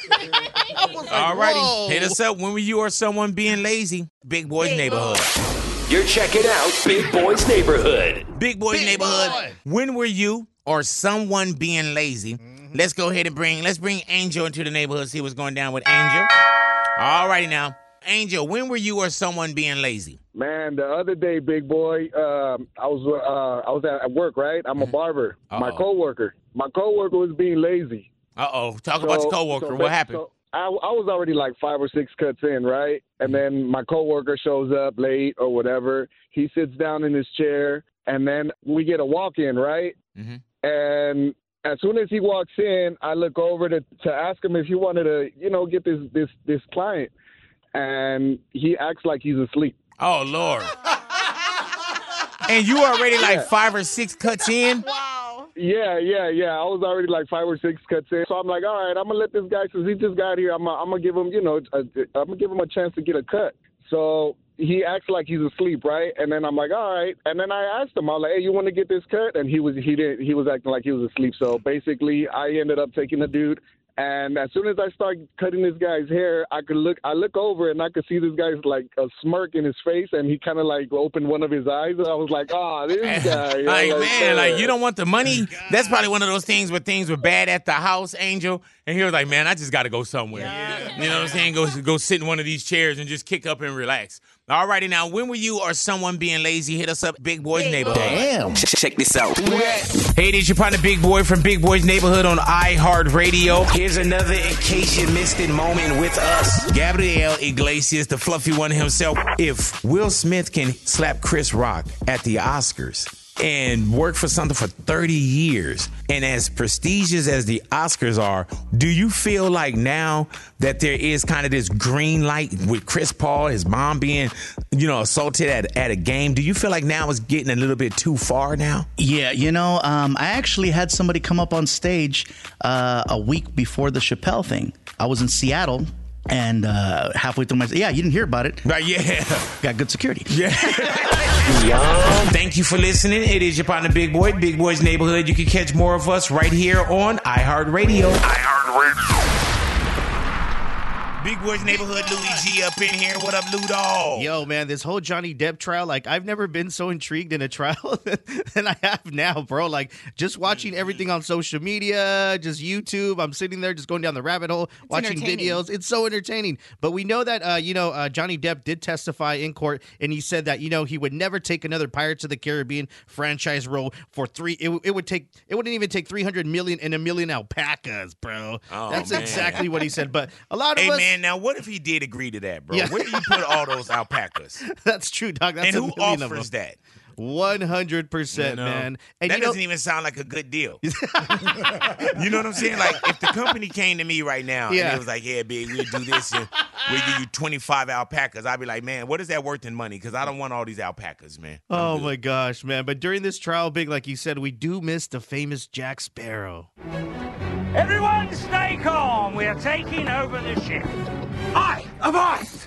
All righty, whoa. hit us up when you or someone being lazy. Big Boys Neighborhood. You're checking out Big Boys Neighborhood. Big Boys Neighborhood. When were you or someone being lazy? Mm-hmm. Let's go ahead and bring let's bring Angel into the neighborhood. See what's going down with Angel. All righty now, Angel. When were you or someone being lazy? Man, the other day, big boy, um, I was uh, I was at work, right? I'm a barber. My Uh-oh. coworker, my coworker was being lazy. Uh oh. Talk about your coworker. so what happened? so I, I was already like five or six cuts in, right? And then my coworker shows up late or whatever. He sits down in his chair, and then we get a walk in, right? Mhm. And as soon as he walks in, I look over to to ask him if he wanted to, you know, get this this this client, and he acts like he's asleep. Oh Lord. And you already like Yeah. five or six cuts in? Yeah, yeah, yeah. I was already like five or six cuts in, so I'm like, all right, I'm gonna let this guy since he just got here. I'm gonna, I'm gonna give him, you know, a, I'm gonna give him a chance to get a cut. So he acts like he's asleep, right? And then I'm like, all right. And then I asked him, I was like, hey, you want to get this cut? And he was, he didn't, he was acting like he was asleep. So basically, I ended up taking the dude. And as soon as I start cutting this guy's hair, I could look. I look over and I could see this guy's like a smirk in his face, and he kind of like opened one of his eyes. And I was like, "Ah, this guy." You know, Like, man, like uh, you don't want the money. That's probably one of those things where things were bad at the house, Angel. And he was like, man, I just got to go somewhere. You know what I'm saying? Go go sit in one of these chairs and just kick up and relax. All righty now, when were you or someone being lazy? Hit us up, Big Boys Neighborhood. Damn. Ch- Check this out. Hey, this your partner, Big Boy from Big Boys Neighborhood on iHeartRadio. Here's another in case you missed it moment with us. Gabriel Iglesias, the fluffy one himself. If Will Smith can slap Chris Rock at the Oscars and work for something for thirty years, and as prestigious as the Oscars are, do you feel like now that there is kind of this green light with Chris Paul, his mom being, you know, assaulted at, at a game? Do you feel like now it's getting a little bit too far now? Yeah, you know, um, I actually had somebody come up on stage uh, a week before the Chappelle thing. I was in Seattle. And uh, halfway through my, yeah, you didn't hear about it. Right, yeah. Got good security. Yeah. Thank you for listening. It is your partner, Big Boy, Big Boy's Neighborhood. You can catch more of us right here on iHeartRadio. iHeartRadio. Big Boy's Neighborhood, Louis G up in here. What up, Lou Dog? Yo, man, this whole Johnny Depp trial, like, I've never been so intrigued in a trial than I have now, bro. Like, just watching everything on social media, just YouTube. I'm sitting there just going down the rabbit hole, watching entertaining. videos. It's so entertaining. But we know that, uh, you know, uh, Johnny Depp did testify in court, and he said that, you know, he would never take another Pirates of the Caribbean franchise role for three. It, it would take, it wouldn't even take three hundred million and a million alpacas, bro. Oh, That's man. exactly what he said. But a lot of Hey, us. man, now what if he did agree to that, bro? Yeah. Where do you put all those alpacas? That's true, dog. That's and a who million of offers them. that? One hundred percent, You know? man. And that you know, doesn't even sound like a good deal. You know what I'm saying? Like, if the company came to me right now and Yeah. it was like, yeah, big, we'll do this and we'll give you twenty-five alpacas, I'd be like, man, what is that worth in money? Because I don't want all these alpacas, man. oh my gosh, man! But during this trial, big, like you said, we do miss the famous Jack Sparrow. Everyone stay calm. We are taking over the ship. I, a boss!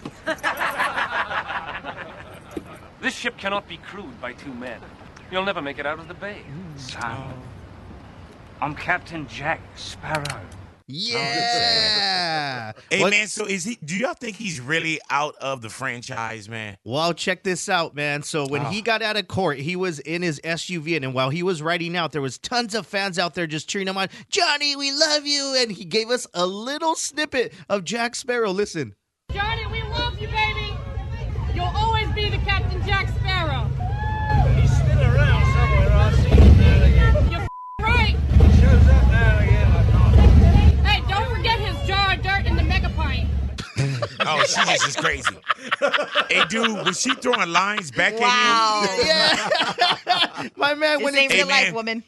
This ship cannot be crewed by two men. You'll never make it out of the bay. So, I'm Captain Jack Sparrow. Yeah. Hey, What- man, so is he? Do y'all think he's really out of the franchise, man? Well, check this out, man. So when Oh. he got out of court, he was in his S U V, and while he was riding out, there was tons of fans out there just cheering him on. Johnny, we love you, and he gave us a little snippet of Jack Sparrow. Listen. Johnny, we love you, baby. You'll always be the Captain Jack Sparrow. He's still around somewhere. I'll see him now and again. You're f- right. He shows up now and again like normal. Hey, don't forget his jar of dirt in the mega pint. Oh, she just is crazy. Hey, dude, was she throwing lines back Wow. at him? Yeah. My man, This when ain't he, real Hey, life, man. woman.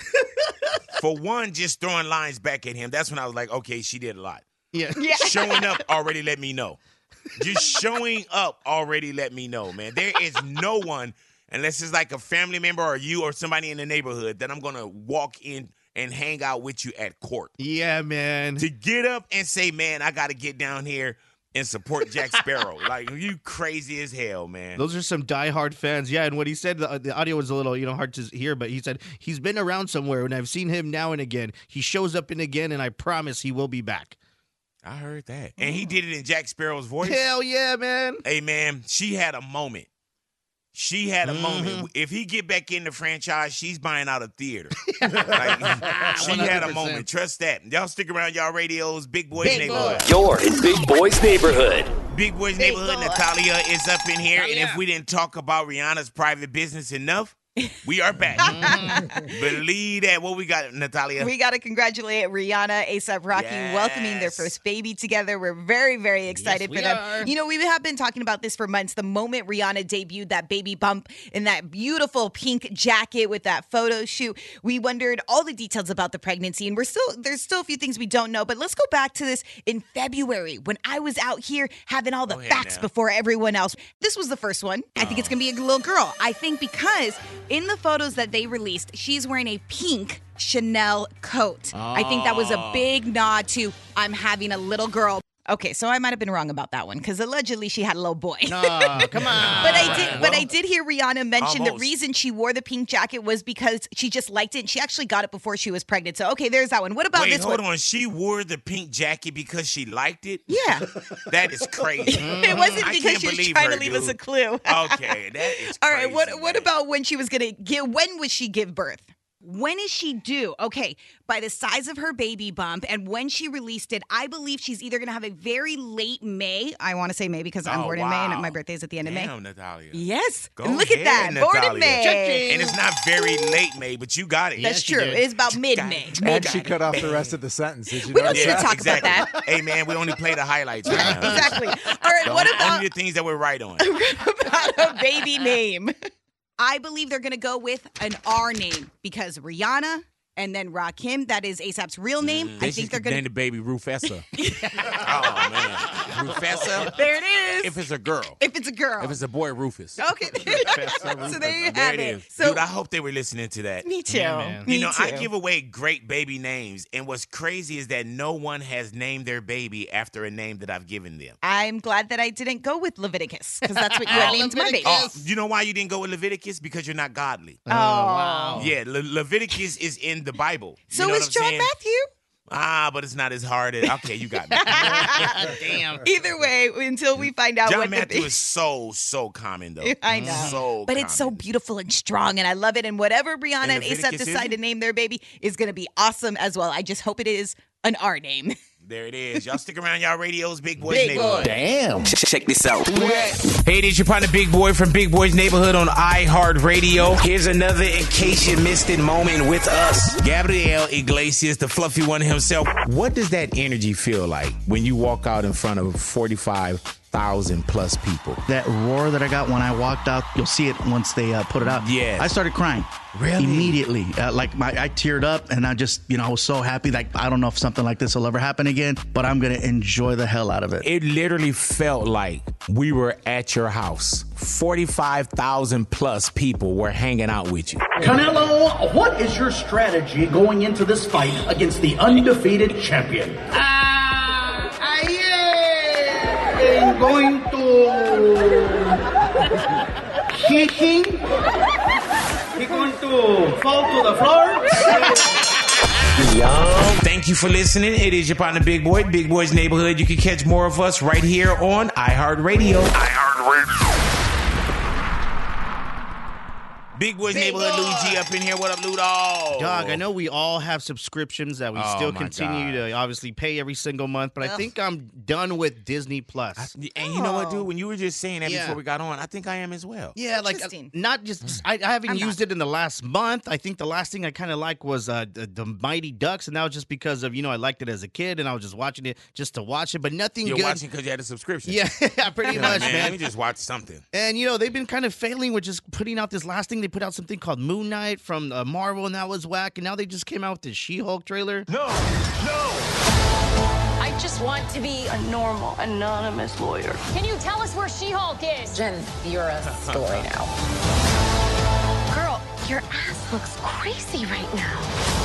For one, just throwing lines back at him. That's when I was like, okay, she did a lot. yeah. Yeah. Showing up already let me know. Just showing up already let me know, man. There is no one, unless it's like a family member or you or somebody in the neighborhood, that I'm going to walk in and hang out with you at court. Yeah, man. To get up and say, man, I got to get down here and support Jack Sparrow. Like, you crazy as hell, man. Those are some diehard fans. Yeah, and what he said, the, the audio was a little, you know, hard to hear, but he said he's been around somewhere, and I've seen him now and again. He shows up and again, and I promise he will be back. I heard that. And he did it in Jack Sparrow's voice. Hell yeah, man. Hey, man, she had a moment. She had a Mhm. moment. If he get back in the franchise, she's buying out a theater. Like, she had a one hundred percent. moment. Trust that. Y'all stick around y'all radios. Big Boys Big Neighborhood. You're in Big Boy's Neighborhood. Big Boys Big Neighborhood. boy. Natalia is up in here. And Natalia. if we didn't talk about Rihanna's private business enough, we are back. Believe that. What we got, Natalia? We got to congratulate Rihanna, A$AP Rocky, welcoming their first baby together. We're very, very excited we for them. are. You know, we have been talking about this for months. The moment Rihanna debuted that baby bump in that beautiful pink jacket with that photo shoot, we wondered all the details about the pregnancy. And we're still, there's still a few things we don't know. But let's go back to this in February when I was out here having all the Go ahead facts now. before everyone else. This was the first one. I think it's going to be a little girl. I think because in the photos that they released, she's wearing a pink Chanel coat. I think that was a Oh. big nod to I'm having a little girl. Okay, so I might have been wrong about that one because allegedly she had a little boy. No, come on. But I did, but I did hear Rihanna mention the Almost. reason she wore the pink jacket was because she just liked it, and she actually got it before she was pregnant. So okay, there's that one. What about Wait, this hold one? on. She wore the pink jacket because she liked it? Yeah. That is crazy. It wasn't I because can't she was believe trying her, to leave us dude. a clue. Okay, that is All right, crazy, what what about when she was gonna give? When would she give birth? When is she due? Okay, by the size of her baby bump and when she released it, I believe she's either gonna have a very late May. I want to say May because I'm Oh, born in May wow. and my birthday is at the end of May. Damn, Natalia. Yes, Go and look at ahead, that, born in Natalia. May. And it's not very late May, but you got it. That's true. It's about mid May. And she cut off the rest of the sentence. Did you We don't notice need to that? talk exactly. about that. Hey, man, we only play the highlights right now. Exactly. All right, So what about only the things that we're right on. a baby name? I believe they're going to go with an R name because Rihanna and then Rakim, that is A$AP's real name. I think they're going name to. the baby Rufessa. oh man, Rufessa. There it is. If it's a girl. If it's a girl. If it's a boy, Rufus. Okay. So there you There have it it. is. So Dude, I hope they were listening to that. Me too. You Me know, I too. give away great baby names, and what's crazy is that no one has named their baby after a name that I've given them. I'm glad that I didn't go with Leviticus because that's what you had named my baby. Oh, you know why you didn't go with Leviticus? Because you're not godly. Oh, wow. Yeah, Le- Leviticus is in the Bible. You So know is what I'm John saying? Matthew. Ah, but it's not as hard as. Okay, you got me. Damn. Either way, until we find out John what Matthew the is so, so common, though. I know. So but it's so beautiful and strong, and I love it. And whatever Brianna And and A$AP Leviticus decide is to it? name their baby is going to be awesome as well. I just hope it is an R name. There it is. Y'all stick around y'all radios, Big Boys Big Neighborhood. Boy. Damn. Check, check this out. Hey, this your partner Big Boy from Big Boys Neighborhood on iHeartRadio. Here's another in case you missed it moment with us. Gabriel Iglesias, the fluffy one himself. What does that energy feel like when you walk out in front of forty-five thousand plus people? That roar that I got when I walked out, you'll see it once they uh, put it out. Yes. I started crying. Really? Immediately. Uh, like, my, I teared up, and I just, you know, I was so happy. Like, I don't know if something like this will ever happen again, but I'm going to enjoy the hell out of it. It literally felt like we were at your house. forty-five thousand plus people were hanging out with you. Canelo, what is your strategy going into this fight against the undefeated champion? Ah, I am going to kicking. He's going to fall to the floor. Thank Thank you for listening. It is your partner, Big Boy, Big Boy's Neighborhood. You can catch more of us right here on iHeartRadio. iHeartRadio. Big Boy's Big Neighborhood, boy. Louis G up in here. What up, Lou Dog? Dog, I know we all have subscriptions that we Oh, still my continue God. to obviously pay every single month, but I Ugh. think I'm done with Disney Plus. And you know what, dude? When you were just saying that Yeah. before we got on, I think I am as well. Yeah, like uh, not just I, I haven't I'm used it in the last month. I think the last thing I kind of liked was uh, the, the Mighty Ducks, and that was just because of you know I liked it as a kid, and I was just watching it just to watch it, but nothing You're good. watching because you had a subscription. Yeah, pretty You're much, like, man. Let me just watch something. And you know they've been kind of failing with just putting out this last thing. They put out something called Moon Knight from uh, Marvel, and that was whack. And now they just came out with this She-Hulk trailer. No, no. I just want to be a normal, anonymous lawyer. Can you tell us where She-Hulk is? Jen, you're a story now. Girl, your ass looks crazy right now.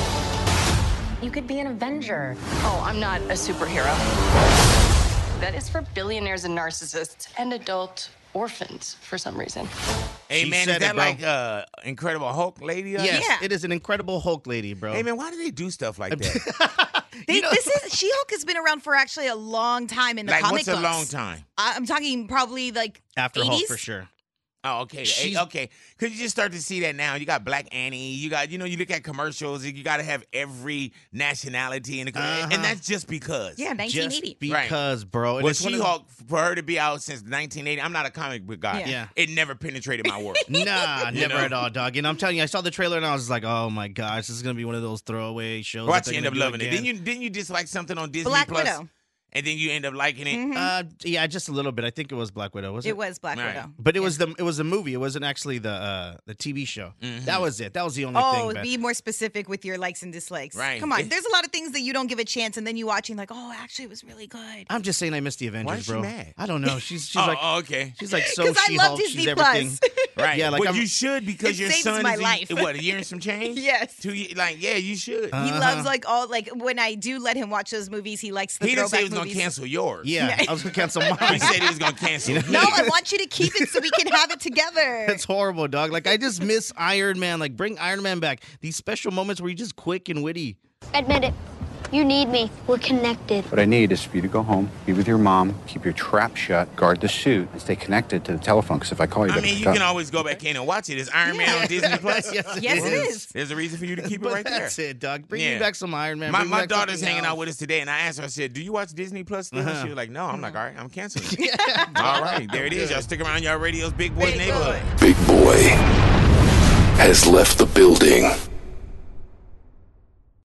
You could be an Avenger. Oh, I'm not a superhero. That is for billionaires and narcissists and adult orphans for some reason. Hey, She man, said is that it, bro. like uh, Incredible Hulk lady? on Yes, it? it is an Incredible Hulk lady, bro. Hey, man, why do they do stuff like that? They, this is She-Hulk has been around for actually a long time in the like, comic what's a books. long time? I- I'm talking probably like After eighties. Hulk for sure. Oh, okay. She's- Okay. Because you just start to see that now. You got Black Annie. You got, you know, you look at commercials. You got to have every nationality in the Uh-huh. And that's just because. Yeah, nineteen eighty. Just because, bro. And Well, it's one of the- She-Hulk, for her to be out since nineteen eighty, I'm not a comic book guy. Yeah. Yeah. It never penetrated my world. Nah, You never know? at all, dog. And I'm telling you, I saw the trailer and I was like, oh my gosh, this is gonna be one of those throwaway shows. Watch that you they're end up gonna do loving it. again. Didn't you, didn't you dislike something on Disney Black Plus? Widow. And then you end up liking it? Uh, yeah, just a little bit. I think it was Black Widow. Was it? It was Black Right. Widow. But it was the it was the movie. It wasn't actually the uh, the T V show. Mhm. That was it. That was the only Oh, thing. Beth. be more specific with your likes and dislikes. Right. Come on. It- There's a lot of things that you don't give a chance, and then you watching like, oh, actually, it was really good. I'm just saying I missed the Avengers, Why is she bro. mad? I don't know. She's she's oh, like oh, okay. she's like so 'Cause I love She-Hulk. Disney She's everything. Plus. Right. Yeah, like but I'm- you should because It your saves son my is a- life. what, a year and some change? Yes. Two years, like, yeah, you should. He Uh-huh. loves like all like when I do let him watch those movies, he likes the he didn't say throwback he was going to movies. cancel yours. Yeah, I was gonna cancel mine. He said he was going to cancel No, I want you to keep it so we can have it together. That's horrible, dog. Like I just miss Iron Man. Like bring Iron Man back. These special moments where he's just quick and witty. Admit it. You need me. We're connected. What I need is for you to go home, be with your mom, keep your trap shut, guard the suit, and stay connected to the telephone. Because if I call you, I better mean, pick you up. can always go back in and watch it. Is Iron Man on Disney Plus? Yes, it Yes, it is. is. There's a reason for you to keep it But right there. that's it, dog. Bring Yeah. me back some Iron Man. My, Bring my back daughter's something hanging out else. with us today, and I asked her, I said, do you watch Disney Plus still? Uh-huh. She was like, no. I'm like, all right, I'm canceling it. All right, there it is. Y'all stick around. Y'all radio's Big Boy's Neighborhood. Big Boy has left the building.